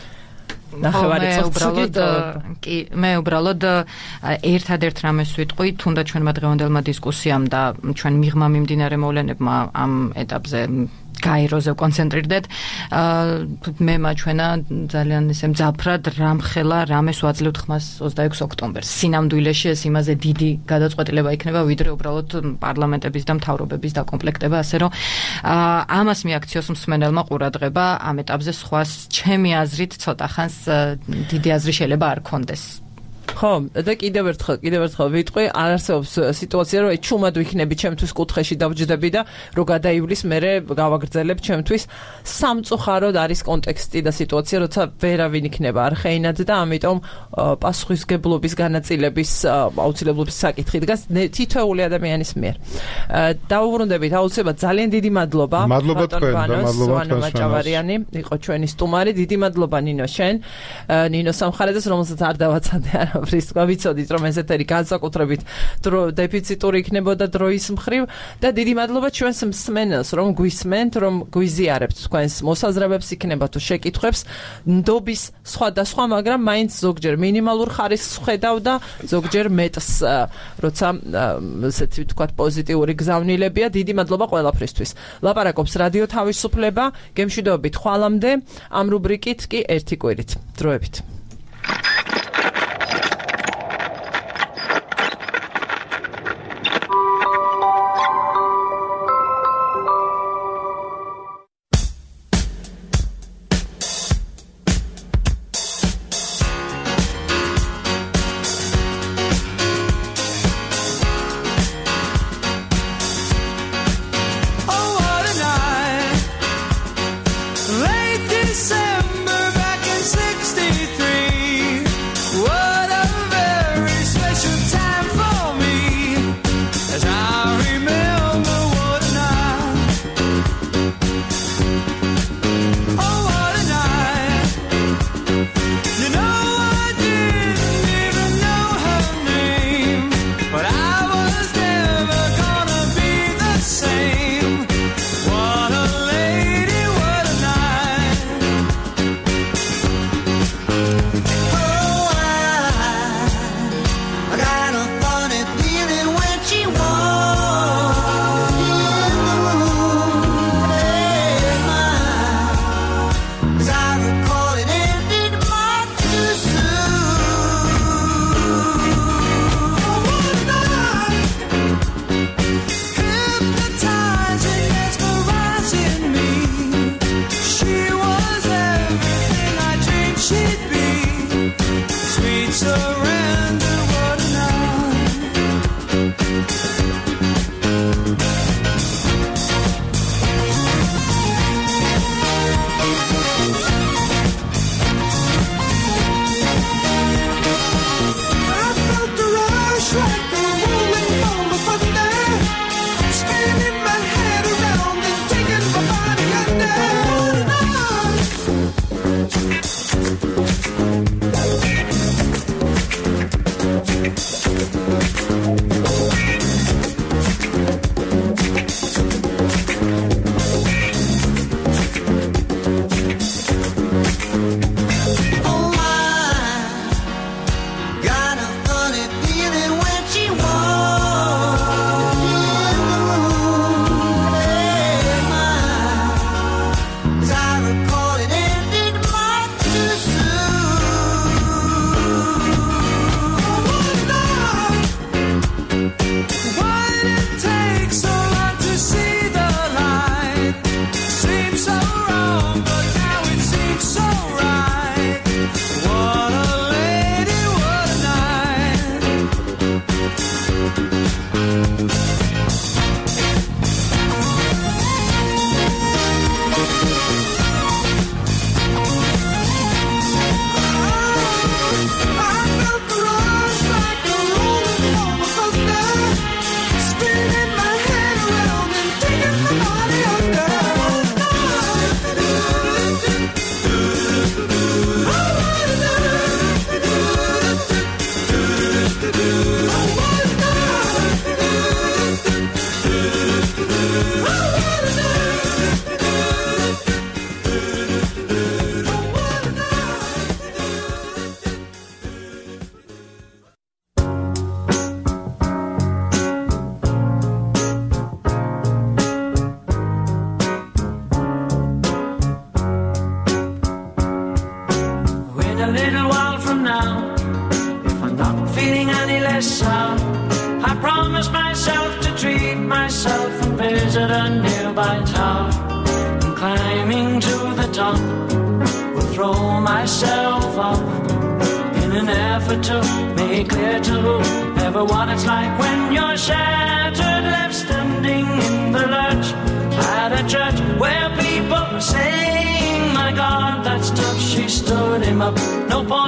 მე უბრალოდ ერთადერთ რამეს ვიტყვი, თუნდაც ჩვენმა დღევანდელმა დისკუსიამ და ჩვენ მიღმა მიმდინარე მოვლენებმა ამ ეტაპზე გაეროზე კონცენტრირდეთ. მე მაჩვენა ძალიან ისე მძაფრად რამხელა რამეს ვაძლევთ ხმას 26 ოქტომბერს. სინამდვილეში ეს იმაზე დიდი გადაწყვეტილება იქნება, ვიდრე უბრალოდ პარლამენტების და მთავრობების დაკომპლექტება, ასე რომ ამას მიაქციოს მსმენელმა ყურადღება ამ ეტაპზე სხვას ჩემი აზრით ცოტა ხანს დიდი აზრი შეიძლება არ კონდეს. ხო, და კიდევ ერთხელ ვიტყვი, არ არსებობს სიტუაცია, რომ ჩუმად ვიქნები ჩემთვის კუთხეში დავჯდები და რო გადაივლის, მერე გავაგრძელებ ჩემთვის. სამწუხაროდ არის კონტექსტი და სიტუაცია, როცა ვერავინ იქნება არხეინად და ამიტომ პასუხისგებლობის განაწილების აუცილებლობის საკითხი დგას თითოეული ადამიანის მიერ. დავუბრუნდებით აუცილებლად ძალიან დიდი მადლობა. მადლობა თქვენ და მადლობა მაჭავარიანი იყო ჩვენი სტუმარი. დიდი მადლობა ნინო შენ. ნინო სამხარეძეს, რომელსაც არ დავაცადე არა ვთქვა, ვიცოდით რომ ეს ეთერი განსაკუთრებით დეფიციტური იქნებოდა დროის მხრივ და დიდი მადლობა ჩვენს მსმენელს, რომ გვისმენთ, რომ გვიზიარებთ თქვენს მოსაზრებებს, იქნება თუ შეკითხვებს, ნდობის სხვადასხვა, მაგრამ მაინც ზოგჯერ მინიმალურ ხარისხს ხედავ და ზოგჯერ მეტს, როცა ესეთი თქვა პოზიტიური გზავნილებია. დიდი მადლობა ყველაფრისთვის. ლაპარაკობს რადიო თავისუფლება, გემშვიდობებით ხვალამდე, ამ რუბრიკით კი ერთი კვირით. დროებით. December back in 63. this out. I promised myself to treat myself and visit a nearby tower. And climbing to the top, will throw myself up in an effort to make clear to whoever what it's like when you're shattered, left standing in the lurch at a church where people were saying, my God, that's tough. She stood him up. No point